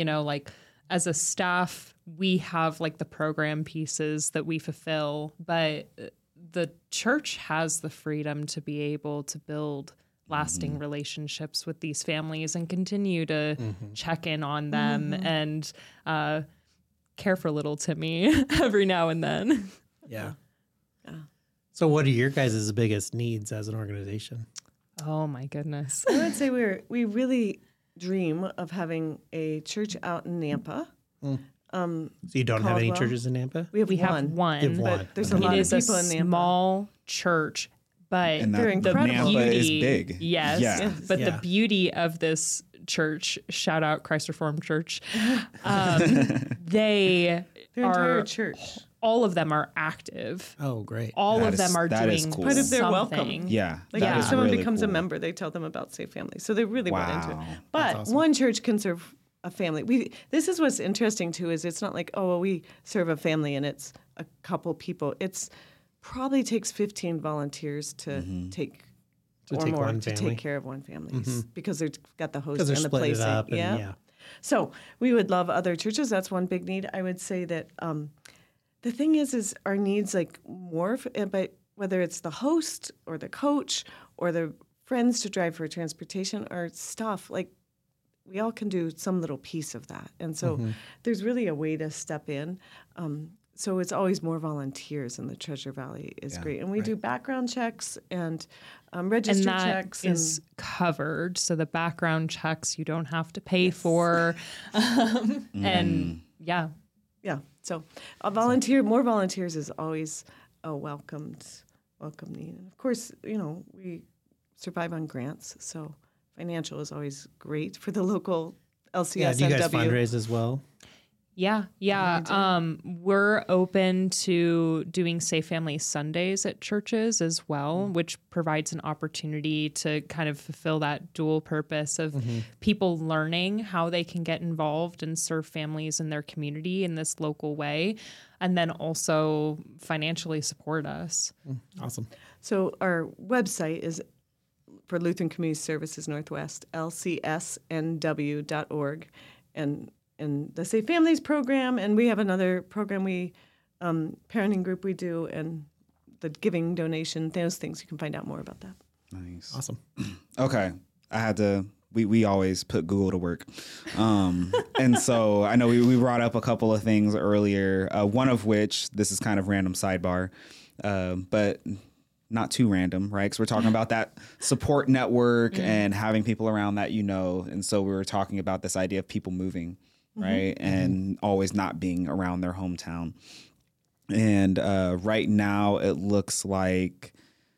S4: as a staff, we have the program pieces that we fulfill, but the church has the freedom to be able to build lasting relationships with these families and continue to check in on them and care for little Timmy every now and then.
S2: Yeah. So what are your guys' biggest needs as an organization?
S4: Oh my goodness.
S3: I would say we really dream of having a church out in Nampa.
S2: So you don't have any churches in Nampa?
S3: We have one. But there's a lot of people in Nampa.
S4: It is a small church, but
S3: they're incredible.
S1: Nampa is big.
S4: Yes. But the beauty of this church, shout out Christ Reformed Church, they
S3: Their entire church.
S4: All of them are active.
S2: Oh, great.
S4: All of them are doing
S1: cool.
S3: Part of their
S4: something.
S3: welcome.
S1: Yeah.
S3: Like
S1: that
S3: if
S1: is
S3: someone
S1: really
S3: becomes a
S1: cool.
S3: member, they tell them about Safe Family. So they really bought into it.
S1: Wow.
S3: But
S2: awesome.
S3: one church can serve a family. This is what's interesting too, is it's not like, oh, well, we serve a family and it's a couple people. It's probably takes 15 volunteers to take
S2: To
S3: or
S2: take
S3: more
S2: one
S3: to
S2: family.
S3: take care of one family because they've got the host
S2: Because they're
S3: and the
S2: splitting it
S3: placing.
S2: up. And, yeah.
S3: So we would love other churches. That's one big need. I would say that the thing is our needs like morph, but whether it's the host or the coach or the friends to drive for transportation or stuff, like we all can do some little piece of that. And so there's really a way to step in. So it's always more volunteers in the Treasure Valley is great. And we do background checks and register
S4: And that
S3: checks.
S4: is covered. So the background checks you don't have to pay for. And yeah.
S3: Yeah. So more volunteers is always a welcome need. And of course, we survive on grants. So financial is always great for the local LCSNW.
S2: Yeah, do you guys fundraise as well?
S4: Yeah. We're open to doing Safe Family Sundays at churches as well, which provides an opportunity to kind of fulfill that dual purpose of people learning how they can get involved and serve families in their community in this local way, and then also financially support us.
S2: Awesome.
S3: So our website is for Lutheran Community Services Northwest, lcsnw.org, and the Safe Families program, and we have another program parenting group we do, and the giving donation, those things. You can find out more about that.
S1: Nice.
S2: Awesome.
S1: Okay. I had to, we always put Google to work. And so I know we brought up a couple of things earlier, one of which, this is kind of random sidebar, but not too random, right? Because we're talking about that support network and having people around that, and so we were talking about this idea of people moving, right? And always not being around their hometown. And right now it looks like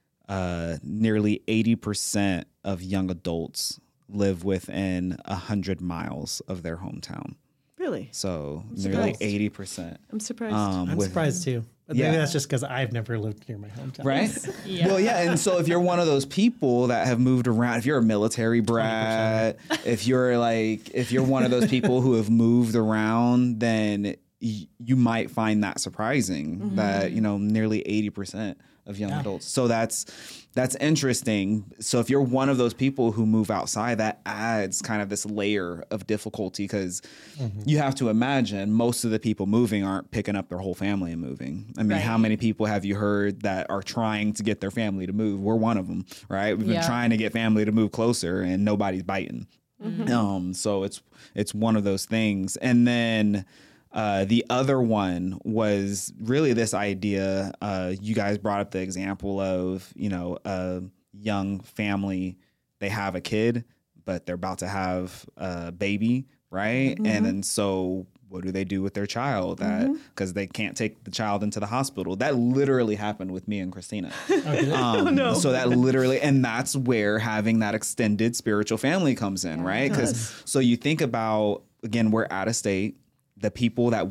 S1: nearly 80% of young adults live within 100 miles of their hometown.
S3: Really?
S1: So nearly
S3: surprised.
S1: 80%.
S3: I'm surprised.
S2: I'm surprised too. But
S1: Yeah.
S2: maybe that's just because I've never lived near my hometown.
S1: Right? Well, yeah. And so if you're one of those people that have moved around, if you're a military brat, if you're one of those people who have moved around, then you might find that surprising that, nearly 80% of young adults. So that's interesting. So if you're one of those people who move outside, that adds kind of this layer of difficulty because you have to imagine most of the people moving aren't picking up their whole family and moving. I mean, how many people have you heard that are trying to get their family to move? We're one of them, right? We've been trying to get family to move closer and nobody's biting. So it's one of those things. And then the other one was really this idea. You guys brought up the example of, a young family, they have a kid, but they're about to have a baby, right? And then so what do they do with their child? Because they can't take the child into the hospital. That literally happened with me and Christina. So that literally, and that's where having that extended spiritual family comes in, right? Because so you think about, again, we're out of state. The people that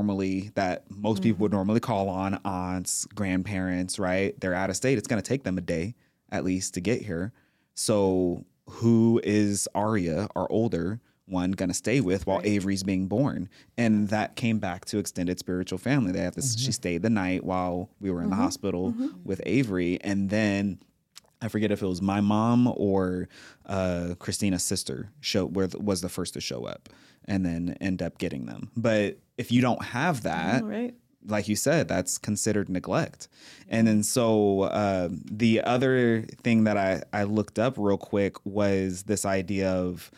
S1: most people would normally call on, aunts, grandparents, right? They're out of state. It's going to take them a day at least to get here. So who is Aria, our older one, going to stay with while Avery's being born? And that came back to extended spiritual family. They have this, she stayed the night while we were in the hospital with Avery. And then I forget if it was my mom or Christina's sister was the first to show up and then end up getting them. But if you don't have that, like you said, that's considered neglect. And then so the other thing that I looked up real quick was this idea of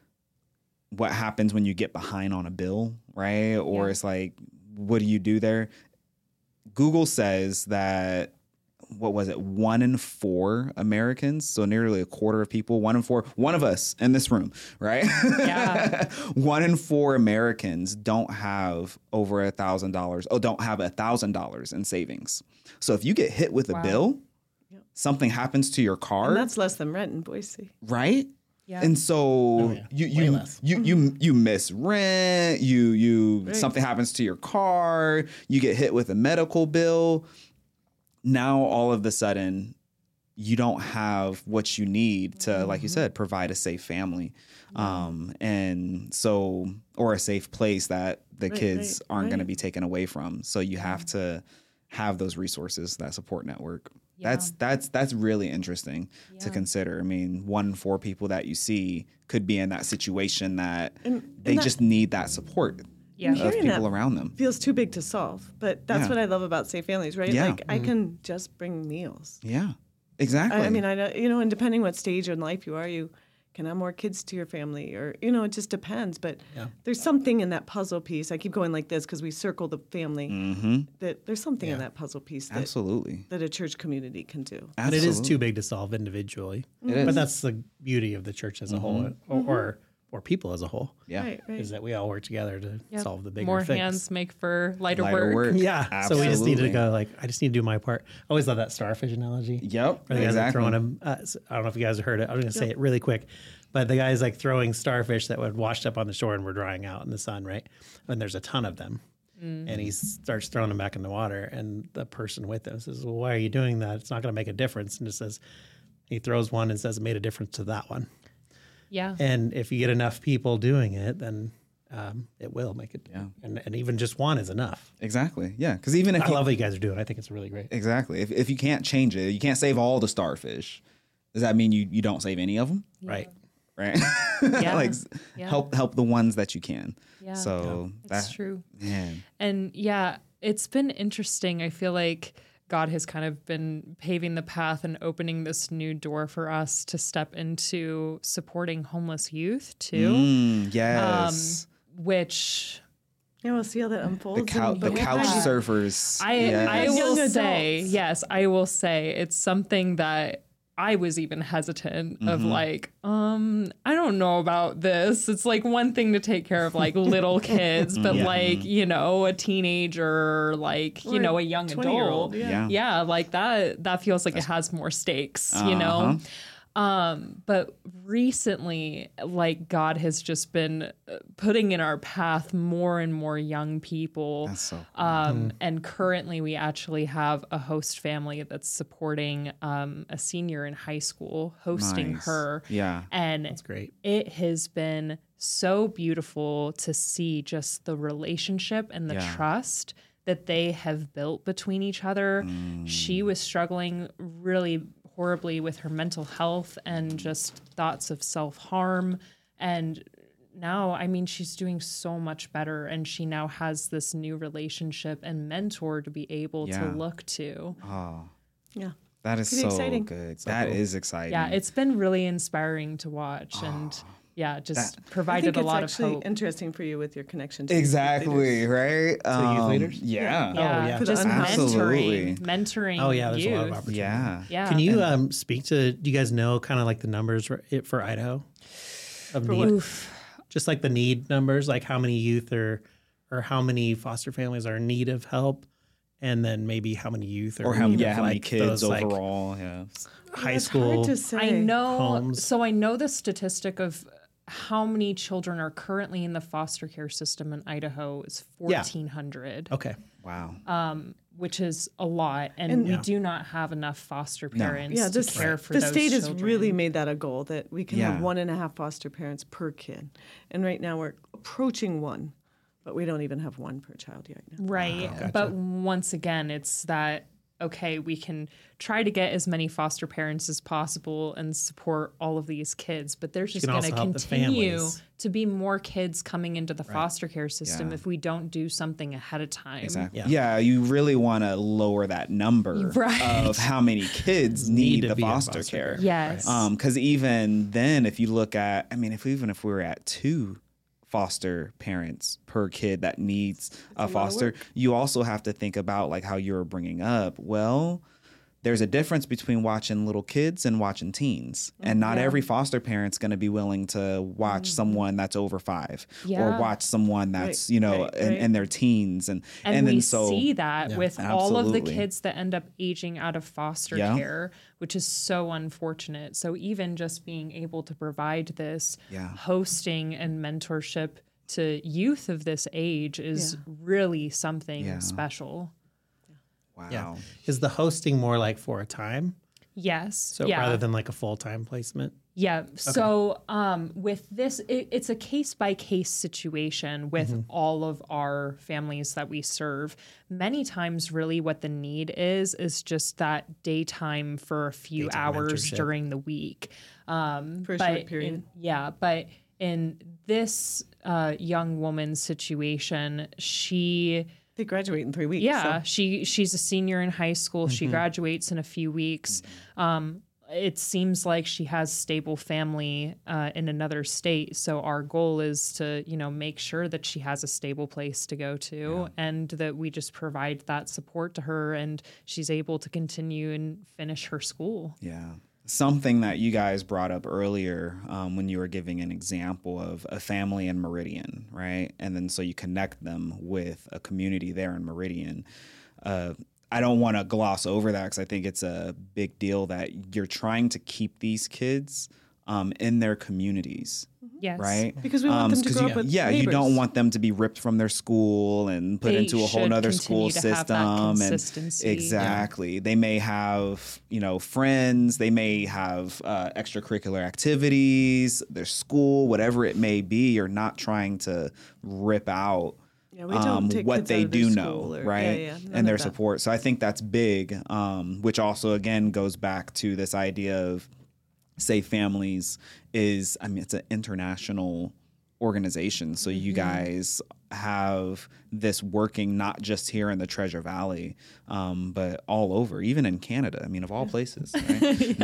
S1: what happens when you get behind on a bill, right? Or it's like, what do you do there? Google says that, what was it? 1 in 4 Americans. So nearly a quarter of people, 1 in 4, one of us in this room, right?
S4: Yeah.
S1: 1 in 4 Americans don't have over $1,000. Oh, don't have $1,000 in savings. So if you get hit with a bill, something happens to your car.
S3: And that's less than rent in Boise.
S1: Right?
S4: Yeah.
S1: And so
S2: Way
S1: you
S2: less.
S1: you miss rent, you something happens to your car, you get hit with a medical bill. Now all of a sudden you don't have what you need to, like you said, provide a safe family. And so, or a safe place that the kids aren't going to be taken away from. So you have to have those resources, that support network.
S4: Yeah.
S1: That's really interesting to consider. I mean, 1 in 4 people that you see could be in that situation that they just need that support
S4: Yeah.
S1: of people around them.
S3: Feels too big to solve, but that's
S1: Yeah.
S3: what I love about Safe Families, right?
S1: Yeah.
S3: Like I can just bring meals.
S1: Yeah, exactly.
S3: I mean, I know, you know, and depending what stage in life you are, you can have more kids to your family, or you know, it just depends. But there's something in that puzzle piece. I keep going like this because we circle the family. That there's something in that puzzle piece that
S1: Absolutely.
S3: that a church community can do.
S2: But it is too big to solve individually.
S1: It is.
S2: But that's the beauty of the church as a whole, or people as a whole.
S1: Yeah.
S3: Right, right.
S2: Is that we all work together to solve the bigger
S4: More
S2: things.
S4: hands make for lighter,
S1: Lighter work.
S2: Yeah. So we just need to
S1: Absolutely.
S2: go like, I just need to do my part. I always love that starfish analogy.
S1: Yep.
S2: Where the guys are
S1: Exactly.
S2: throwing them. I don't know if you guys have heard it. I'm going to say it really quick. But the guy's like throwing starfish that would washed up on the shore and were drying out in the sun, right? And there's a ton of them. And he starts throwing them back in the water. And the person with him says, well, why are you doing that? It's not going to make a difference. And it says, he throws one and says, it made a difference to that one.
S4: Yeah.
S2: And if you get enough people doing it, then it will make it.
S1: Yeah.
S2: And even just one is enough.
S1: Exactly. Yeah. Because even if
S2: I love what you guys are doing. I think it's really great.
S1: exactly, if you can't change it, you can't save all the starfish. Does that mean you don't save any of them?
S2: Right.
S1: Right.
S4: Yeah.
S1: Like
S4: Yeah.
S1: help the ones that you can.
S4: Yeah.
S1: So
S4: That's true.
S1: Man.
S4: And yeah, it's been interesting. I feel like God has kind of been paving the path and opening this new door for us to step into supporting homeless youth too,
S1: Yes.
S4: which
S3: Yeah, we'll see how that unfolds.
S1: the couch surfers.
S4: I
S1: Yes.
S4: will
S3: Young
S4: say,
S3: adults.
S4: yes, I will say it's something that I was even hesitant of like, I don't know about this. It's like one thing to take care of like little kids, but like, you know, a teenager, like, you
S3: Or
S4: know, a young
S3: 20-year-old,
S4: adult.
S3: yeah.
S4: Yeah, like that feels like it has more stakes, you know? But recently, like God has just been putting in our path more and more young people.
S1: That's so cool.
S4: And currently we actually have a host family that's supporting a senior in high school, hosting
S1: Nice.
S4: her.
S1: Yeah.
S4: And
S2: That's great.
S4: it has been so beautiful to see just the relationship and the
S1: Yeah.
S4: trust that they have built between each other. She was struggling really horribly with her mental health and just thoughts of self-harm. And now, I mean, she's doing so much better, and she now has this new relationship and mentor to be able
S1: Yeah.
S4: to look to.
S1: Oh,
S3: Yeah.
S1: that is
S3: Pretty
S1: so
S3: exciting.
S1: good. That is exciting.
S4: Yeah, it's been really inspiring to watch, and yeah, just
S3: I think
S4: provided a
S3: it's
S4: lot of
S3: actually
S4: hope.
S3: interesting for you with your connection to
S1: exactly right.
S2: youth leaders?
S1: Yeah.
S2: yeah.
S3: For the
S4: just
S1: Absolutely.
S4: mentoring.
S2: Oh, yeah. There's
S4: youth.
S2: a lot of opportunity.
S1: Yeah.
S4: Yeah.
S2: Can you speak to, do you guys know kind of like the numbers for Idaho of need?
S4: Oof.
S2: Just like the need numbers, like how many youth or how many foster families are in need of help, and then maybe how many youth
S1: Or
S2: are
S1: how
S2: in need
S1: how
S2: of,
S1: many
S2: like,
S1: kids
S2: those, like,
S1: overall? Yeah.
S2: high
S3: It's
S2: school.
S3: hard to say.
S4: I know.
S2: homes.
S4: So I know the statistic of how many children are currently in the foster care system in Idaho is 1,400,
S2: Okay.
S1: Wow.
S4: which is a lot, and we do not have enough foster parents
S3: Yeah,
S4: to care for
S3: the
S4: those
S3: state
S4: children.
S3: has really made that a goal that we can
S1: Yeah.
S3: have 1.5 foster parents per kid, and right now we're approaching 1, but we don't even have 1 per child yet.
S4: Right. But once again, it's that, okay, we can try to get as many foster parents as possible and support all of these kids, but there's just
S2: can
S4: going to
S2: also help the
S4: continue
S2: families.
S4: to be more kids coming into the foster care system
S1: Yeah.
S4: if we don't do something ahead of time.
S1: Exactly.
S2: Yeah.
S1: Yeah, you really want to lower that number
S4: Right.
S1: of how many kids need
S2: to
S1: the
S2: be in
S1: foster
S2: foster
S1: care.
S2: care.
S4: Yes.
S1: Because even then, if you look at, I mean, if we were at 2 foster parents per kid that needs a foster, you also have to think about like how you were bringing up. Well, there's a difference between watching little kids and watching teens. And not every foster parent's going to be willing to watch someone that's over 5 or watch someone that's, in their teens. And
S4: then we
S1: so
S4: see that with all of the
S1: Absolutely.
S4: kids that end up aging out of foster care, which is so unfortunate. So even just being able to provide this hosting and mentorship to youth of this age is really something special.
S1: wow.
S2: Yeah. Is the hosting more like for a time?
S4: Yes.
S2: So rather than like a full-time placement?
S4: Yeah. So with this, it's a case-by-case situation with all of our families that we serve. Many times, really, what the need is just that daytime for a few
S2: Daytime
S4: hours
S2: mentorship.
S4: during the week.
S3: For a short period.
S4: But in this young woman's situation,
S3: They graduate in 3 weeks.
S4: yeah,
S3: So.
S4: she's a senior in high school. She graduates in a few weeks. It seems like she has stable family in another state. So our goal is to, make sure that she has a stable place to go to and that we just provide that support to her and she's able to continue and finish her school.
S1: Yeah. Something that you guys brought up earlier when you were giving an example of a family in Meridian, right? And then so you connect them with a community there in Meridian. I don't want to gloss over that because I think it's a big deal that you're trying to keep these kids in their communities.
S4: Yes.
S1: Right?
S3: Because we want them to
S1: 'cause
S3: grow
S1: you,
S3: up with
S1: you
S3: neighbors.
S1: don't want them to be ripped from their school and put
S4: They
S1: into a whole
S4: should
S1: nother
S4: continue
S1: school
S4: to have that
S1: system. And
S4: consistency.
S1: exactly. They may have, friends, they may have extracurricular activities, their school, whatever it may be. You're not trying to rip out
S3: Yeah, we don't take
S1: what
S3: kids
S1: they
S3: out of their
S1: do
S3: school
S1: know,
S3: or-
S1: right?
S3: yeah, none
S1: and their
S3: of that.
S1: support. So I think that's big, which also, again, goes back to this idea of Safe Families it's an international organization. So you guys have this working not just here in the Treasure Valley, but all over, even in Canada. I mean, of all places. Right?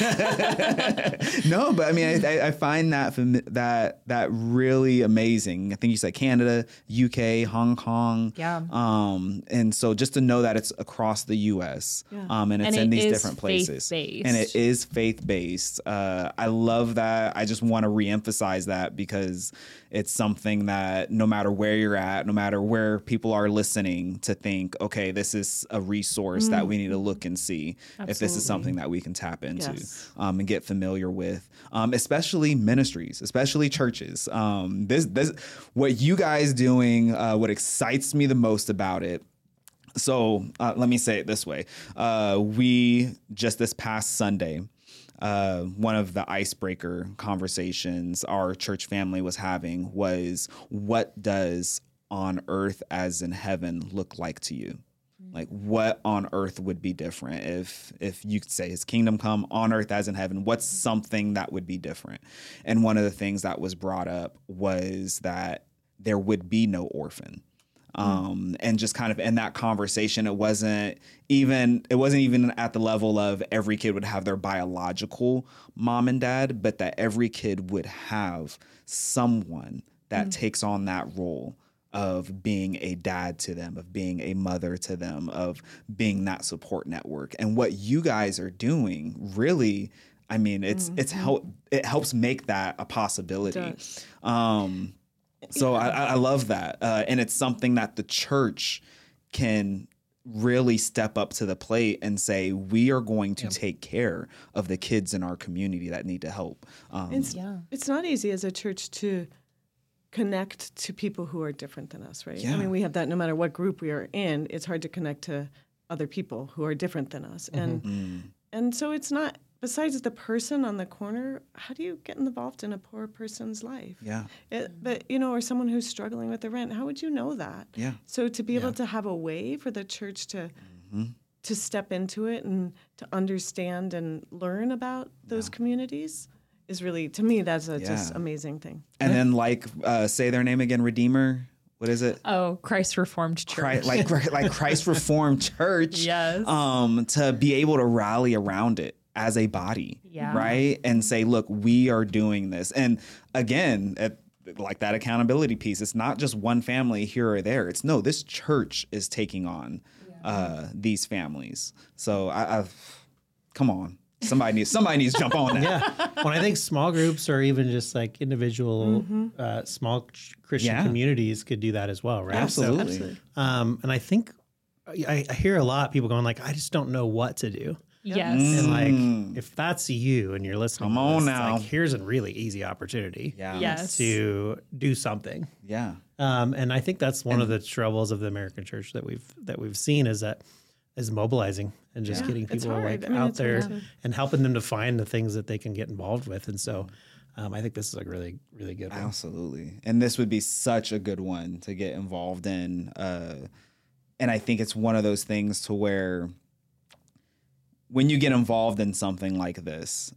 S1: No, but I mean, I find that really amazing. I think you said Canada, UK, Hong Kong.
S4: Yeah.
S1: And so just to know that it's across the U.S. And it's
S4: And
S1: in
S4: it
S1: these
S4: is
S1: different places,
S4: faith-based.
S1: and it is faith-based. I love that. I just want to reemphasize that because it's something that no matter where you're at, no matter where people are listening, to think, okay, this is a resource that we need to look and see if this is something that we can tap into and get familiar with, especially ministries, especially churches. This what you guys doing, what excites me the most about it. So let me say it this way. We just this past Sunday, one of the icebreaker conversations our church family was having was, what does on earth as in heaven look like to you? Like, what on earth would be different if you could say his kingdom come on earth as in heaven? What's something that would be different? And one of the things that was brought up was that there would be no orphan. And just kind of in that conversation, it wasn't even at the level of every kid would have their biological mom and dad, but that every kid would have someone that takes on that role of being a dad to them, of being a mother to them, of being that support network. And what you guys are doing, really, I mean, it helps make that a possibility.
S3: It does.
S1: So I love that. And it's something that the church can really step up to the plate and say, we are going to take care of the kids in our community that need to help.
S3: It's not easy as a church to connect to people who are different than us, right?
S1: Yeah.
S3: I mean, we have that no matter what group we are in, it's hard to connect to other people who are different than us. And so it's not, besides the person on the corner, how do you get involved in a poor person's life?
S1: Yeah.
S3: But, or someone who's struggling with the rent, how would you know that?
S1: Yeah.
S3: So to be able to have a way for the church to step into it and to understand and learn about those communities is really, to me, that's a just amazing thing.
S1: And then say their name again, Redeemer. What is it?
S4: Oh, Christ Reformed Church.
S1: Like Christ Reformed Church.
S4: Yes.
S1: To be able to rally around it as a body, right? And say, look, we are doing this. And again, like that accountability piece, it's not just one family here or there. It's no, this church is taking on these families. So I've come on. Somebody needs to jump on that.
S2: Yeah. When I think small groups or even just like individual small Christian communities could do that as well, right?
S1: Absolutely.
S2: So, and I think I hear a lot of people going like, I just don't know what to do.
S4: Yes.
S2: And like, if that's you and you're listening,
S1: Come on
S2: to this,
S1: now.
S2: Like, here's a really easy opportunity
S4: Yes.
S2: to do something.
S1: Yeah.
S2: And I think that's one of the troubles of the American church that we've seen is mobilizing and just getting people
S3: hard.
S2: like
S3: I mean,
S2: out
S3: it's
S2: there
S3: hard.
S2: and helping them to find the things that they can get involved with. And so I think this is a really, really good one.
S1: Absolutely. And this would be such a good one to get involved in. And I think it's one of those things to where when you get involved in something like this,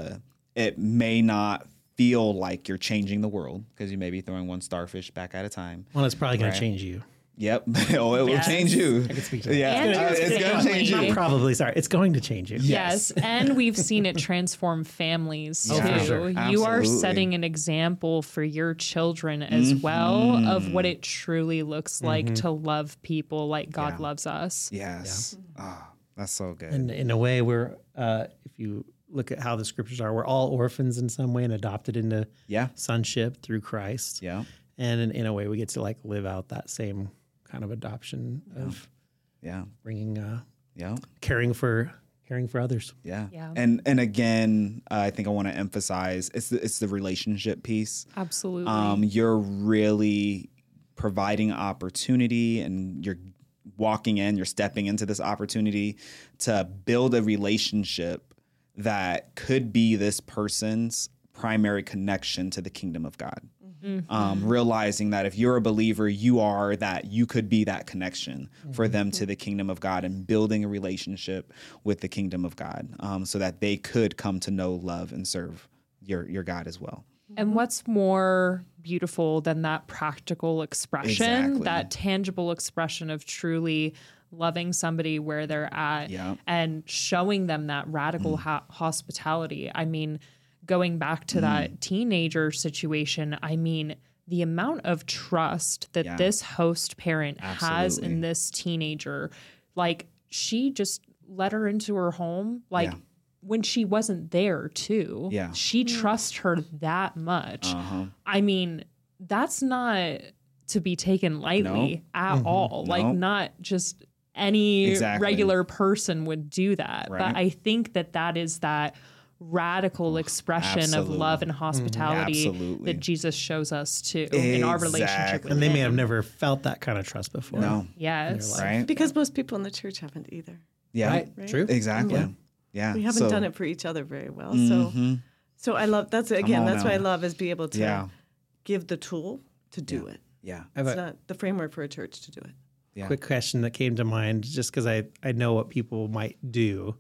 S1: it may not feel like you're changing the world because you may be throwing one starfish back at a time.
S2: Well, it's probably going
S1: Right.
S2: to change you.
S1: Yep. Oh, it will change you.
S2: I can speak to that.
S1: Yeah.
S4: And
S1: It's going to change
S4: family.
S1: you.
S2: Probably, sorry. It's going to change you.
S4: Yes, and we've seen it transform families
S1: Oh,
S4: too.
S1: for sure.
S4: You are
S1: Absolutely.
S4: setting an example for your children as well of what it truly looks like to love people like God
S1: Yeah.
S4: loves us.
S1: Yes. Oh, that's so good.
S2: And in a way, we're, if you look at how the scriptures are, we're all orphans in some way and adopted into
S1: yeah.
S2: sonship through Christ.
S1: Yeah.
S2: And in a way, we get to like live out that same kind of adoption of
S1: Yeah.
S2: bringing,
S1: Yeah.
S2: caring for others.
S1: Yeah.
S4: Yeah.
S1: And again, I think I want to emphasize it's the relationship piece.
S4: Absolutely.
S1: You're really providing opportunity and you're you're stepping into this opportunity to build a relationship that could be this person's primary connection to the kingdom of God. Realizing that if you're a believer, you could be that connection for them to the kingdom of God and building a relationship with the kingdom of God so that they could come to know, love, and serve your God as well.
S4: And what's more beautiful than that practical expression,
S1: Exactly.
S4: that tangible expression of truly loving somebody where they're at
S1: Yeah.
S4: and showing them that radical hospitality? I mean, going back to that teenager situation, I mean, the amount of trust that
S1: Yeah.
S4: this host parent has
S1: Absolutely.
S4: in this teenager, like she just let her into her home, like
S1: Yeah.
S4: when she wasn't there too.
S1: Yeah.
S4: She trusts her that much.
S1: Uh-huh.
S4: I mean, that's not to be taken lightly at all. Like
S1: No.
S4: not just any
S1: Exactly.
S4: regular person would do that.
S1: Right.
S4: But I think that is that radical expression
S1: Absolutely.
S4: of love and hospitality
S1: Absolutely.
S4: that Jesus shows us too in our relationship
S1: Exactly.
S4: with
S2: And they may have
S4: him.
S2: never felt that kind of trust before.
S1: No.
S4: Yes.
S2: life.
S1: Right?
S3: Because most people in the church haven't either.
S1: Yeah.
S2: Right? True.
S1: Exactly.
S3: Yeah.
S1: Yeah.
S3: We haven't
S1: So-
S3: done it for each other very well.
S1: Mhm.
S3: So I love that's
S1: on
S3: what I
S1: now.
S3: love is be able to
S1: Yeah.
S3: give the tool to do it.
S1: Yeah.
S2: I have
S3: It's
S2: a
S3: not the framework for a church to do it.
S1: Yeah.
S2: quick question that came to mind just because I know what people might do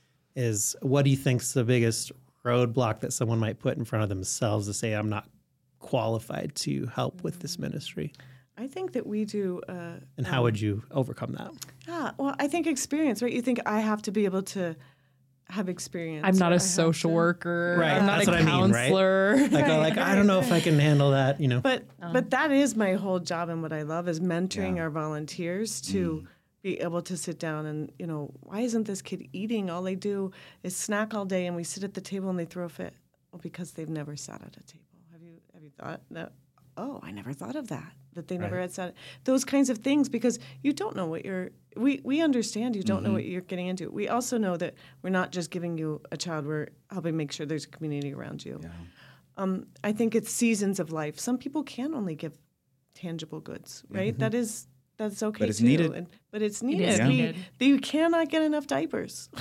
S2: is what do you think's the biggest roadblock that someone might put in front of themselves to say I'm not qualified to help with this ministry?
S3: I think that we do.
S2: And how would you overcome that?
S3: Well, I think experience, right? You think I have to be able to have experience.
S4: I'm not
S3: or I
S4: a
S3: have
S4: social
S3: to-
S4: worker.
S2: Right,
S4: I'm not
S2: that's
S4: a
S2: what I mean, right?
S4: counselor.
S2: I don't know if I can handle that, you know.
S3: But that is my whole job, and what I love is mentoring our volunteers to be able to sit down and why isn't this kid eating? All they do is snack all day, and we sit at the table and they throw a fit. Well, because they've never sat at a table. Have you thought that? Oh, I never thought of that. That they never had sat. Those kinds of things because you don't know what you're. We understand you don't know what you're getting into. We also know that we're not just giving you a child. We're helping make sure there's a community around you. Yeah. I think it's seasons of life. Some people can only give tangible goods, right? That's okay.
S1: But it's
S3: too.
S1: needed.
S3: But it's needed.
S4: is needed.
S3: You cannot get enough diapers,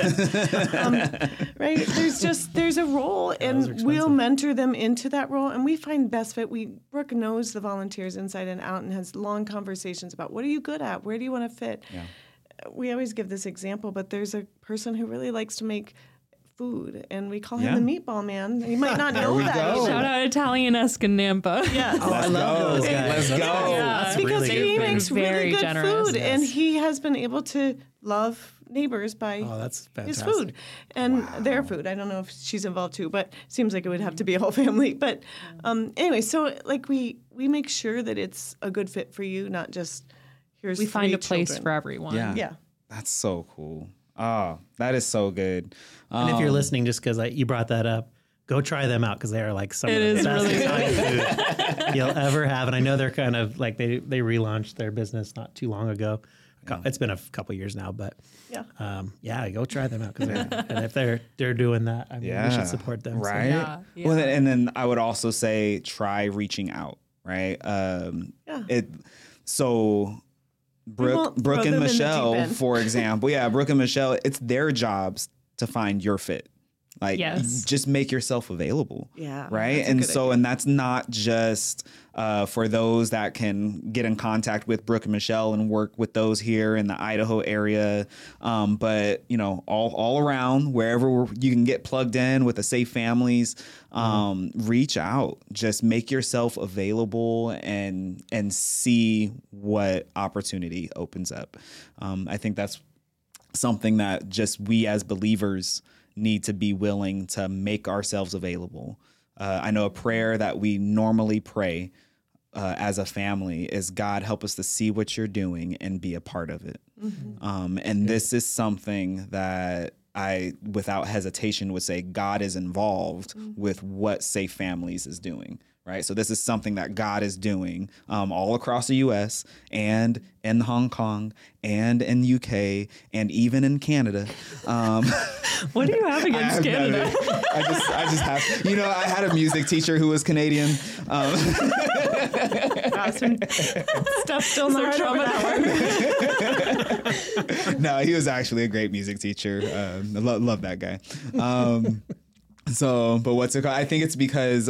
S3: right? There's a role, and we'll mentor them into that role, and we find best fit. Brooke knows the volunteers inside and out, and has long conversations about what are you good at, where do you want to fit.
S1: Yeah.
S3: We always give this example, but there's a person who really likes to make food, and we call him
S1: Yeah.
S3: the Meatball Man. You might not know
S1: we
S3: that.
S1: go.
S3: even.
S4: Shout out Italian Escanampa.
S3: Yeah.
S2: I love those guys.
S1: Let's go.
S4: Yeah.
S3: Because
S2: really
S3: he
S2: good
S3: makes
S4: food.
S3: really
S4: Very
S3: good
S4: generous.
S3: food, and he has been able to love neighbors by
S2: Oh, that's
S3: his
S2: fantastic.
S3: food and their food. I don't know if she's involved too, but seems like it would have to be a whole family. But anyway, so like we make sure that it's a good fit for you, not just
S4: we find a place for everyone.
S3: Yeah.
S1: That's so cool. Oh, that is so good.
S2: And if you're listening, just because you brought that up, go try them out because they are like some of the best Italian food you'll ever have. And I know they're kind of like they relaunched their business not too long ago. It's been a couple years now, but go try them out because and if they're doing that, I mean, we should support them.
S1: Right.
S4: So. Yeah.
S1: Well, and then I would also say try reaching out. Right. So Brooke and Michelle, for example, Brooke and Michelle, it's their jobs to find your fit. Like, just make yourself available.
S3: Yeah.
S1: Right. And so, and that's not just for those that can get in contact with Brooke and Michelle and work with those here in the Idaho area. But, you know, all around, wherever you can get plugged in with the Safe Families, reach out, just make yourself available and see what opportunity opens up. I think that's something that just we as believers need to be willing to make ourselves available. I know a prayer that we normally pray as a family is, God, help us to see what you're doing and be a part of it. And this is something that I, without hesitation, would say God is involved with what Safe Families is doing. Right. So this is something that God is doing all across the U.S. and in Hong Kong and in UK and even in Canada.
S4: What do you have against Canada?
S1: I just have, you know, I had a music teacher who was Canadian.
S4: Stuff still not over.
S1: No, he was actually a great music teacher. Love that guy. But what's it called? I think it's because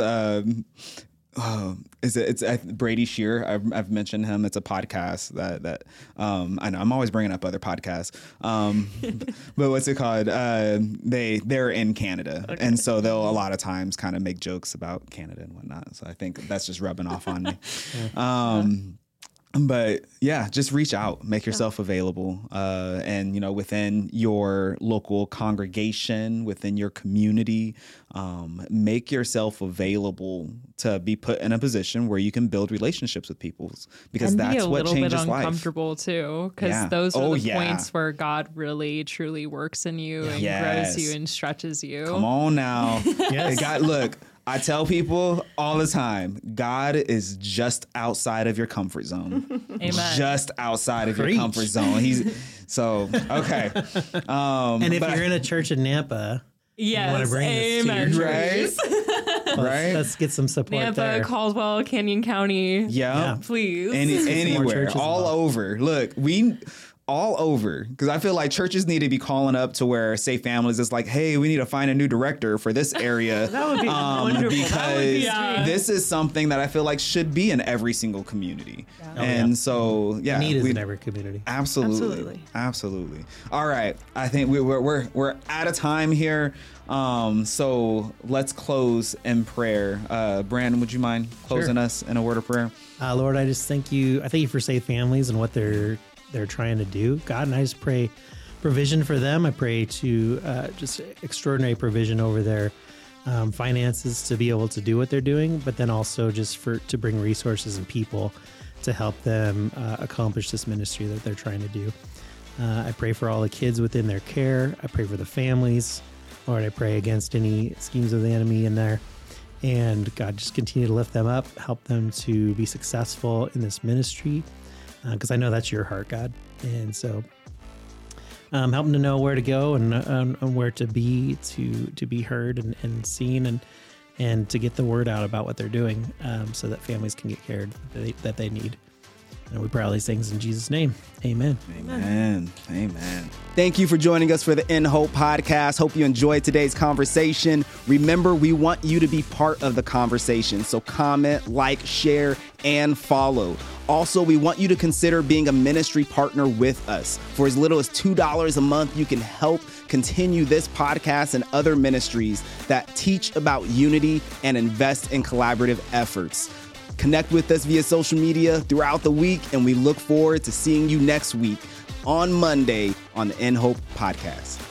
S1: it's Brady Shear. I've mentioned him. It's a podcast that I know. I'm always bringing up other podcasts. But what's it called? They're in Canada, and so they'll a lot of times kind of make jokes about Canada and whatnot. So I think that's just rubbing off on me. But yeah, just reach out, make yourself available. And, you know, within your local congregation, within your community, make yourself available to be put in a position where you can build relationships with people, because
S4: and
S1: that's what changes life.
S4: Be a little bit uncomfortable too, because those are the points where God really truly works in you and grows you and stretches you.
S1: Come on now. God, look. I tell people all the time, God is just outside of your comfort zone.
S4: Amen.
S1: Just outside of your comfort zone. Okay.
S2: And if you're in a church in Nampa, you want to bring this to your
S1: right?
S2: Let's get some support
S4: Nampa,
S2: there.
S4: Caldwell, Canyon County.
S1: Yeah.
S4: Please.
S1: Anywhere. All over. Look, all over, because I feel like churches need to be calling up to where Safe Families is like, hey, we need to find a new director for this area.
S3: That would be wonderful.
S1: Because this is something that I feel like should be in every single community. So
S2: the need is in every community.
S1: Absolutely. All right, I think we're out of time here. So let's close in prayer. Brandon, would you mind closing us in a word of prayer?
S2: Lord, I just thank you. I thank you for Safe Families and what they're trying to do, God, and I just pray provision for them. I pray to just extraordinary provision over their finances to be able to do what they're doing, but then also just to bring resources and people to help them accomplish this ministry that they're trying to do. I pray for all the kids within their care. I pray for the families. Lord, I pray against any schemes of the enemy in there. And God, just continue to lift them up, help them to be successful in this ministry. Because I know that's your heart, God. And so help them to know where to go and where to be heard and seen and to get the word out about what they're doing so that families can get cared that they need. And we pray all these things in Jesus' name. Amen.
S1: Amen. Amen. Thank you for joining us for the In Hope podcast. Hope you enjoyed today's conversation. Remember, we want you to be part of the conversation. So comment, like, share, and follow. Also, we want you to consider being a ministry partner with us. For as little as $2 a month, you can help continue this podcast and other ministries that teach about unity and invest in collaborative efforts. Connect with us via social media throughout the week, and we look forward to seeing you next week on Monday on the In Hope podcast.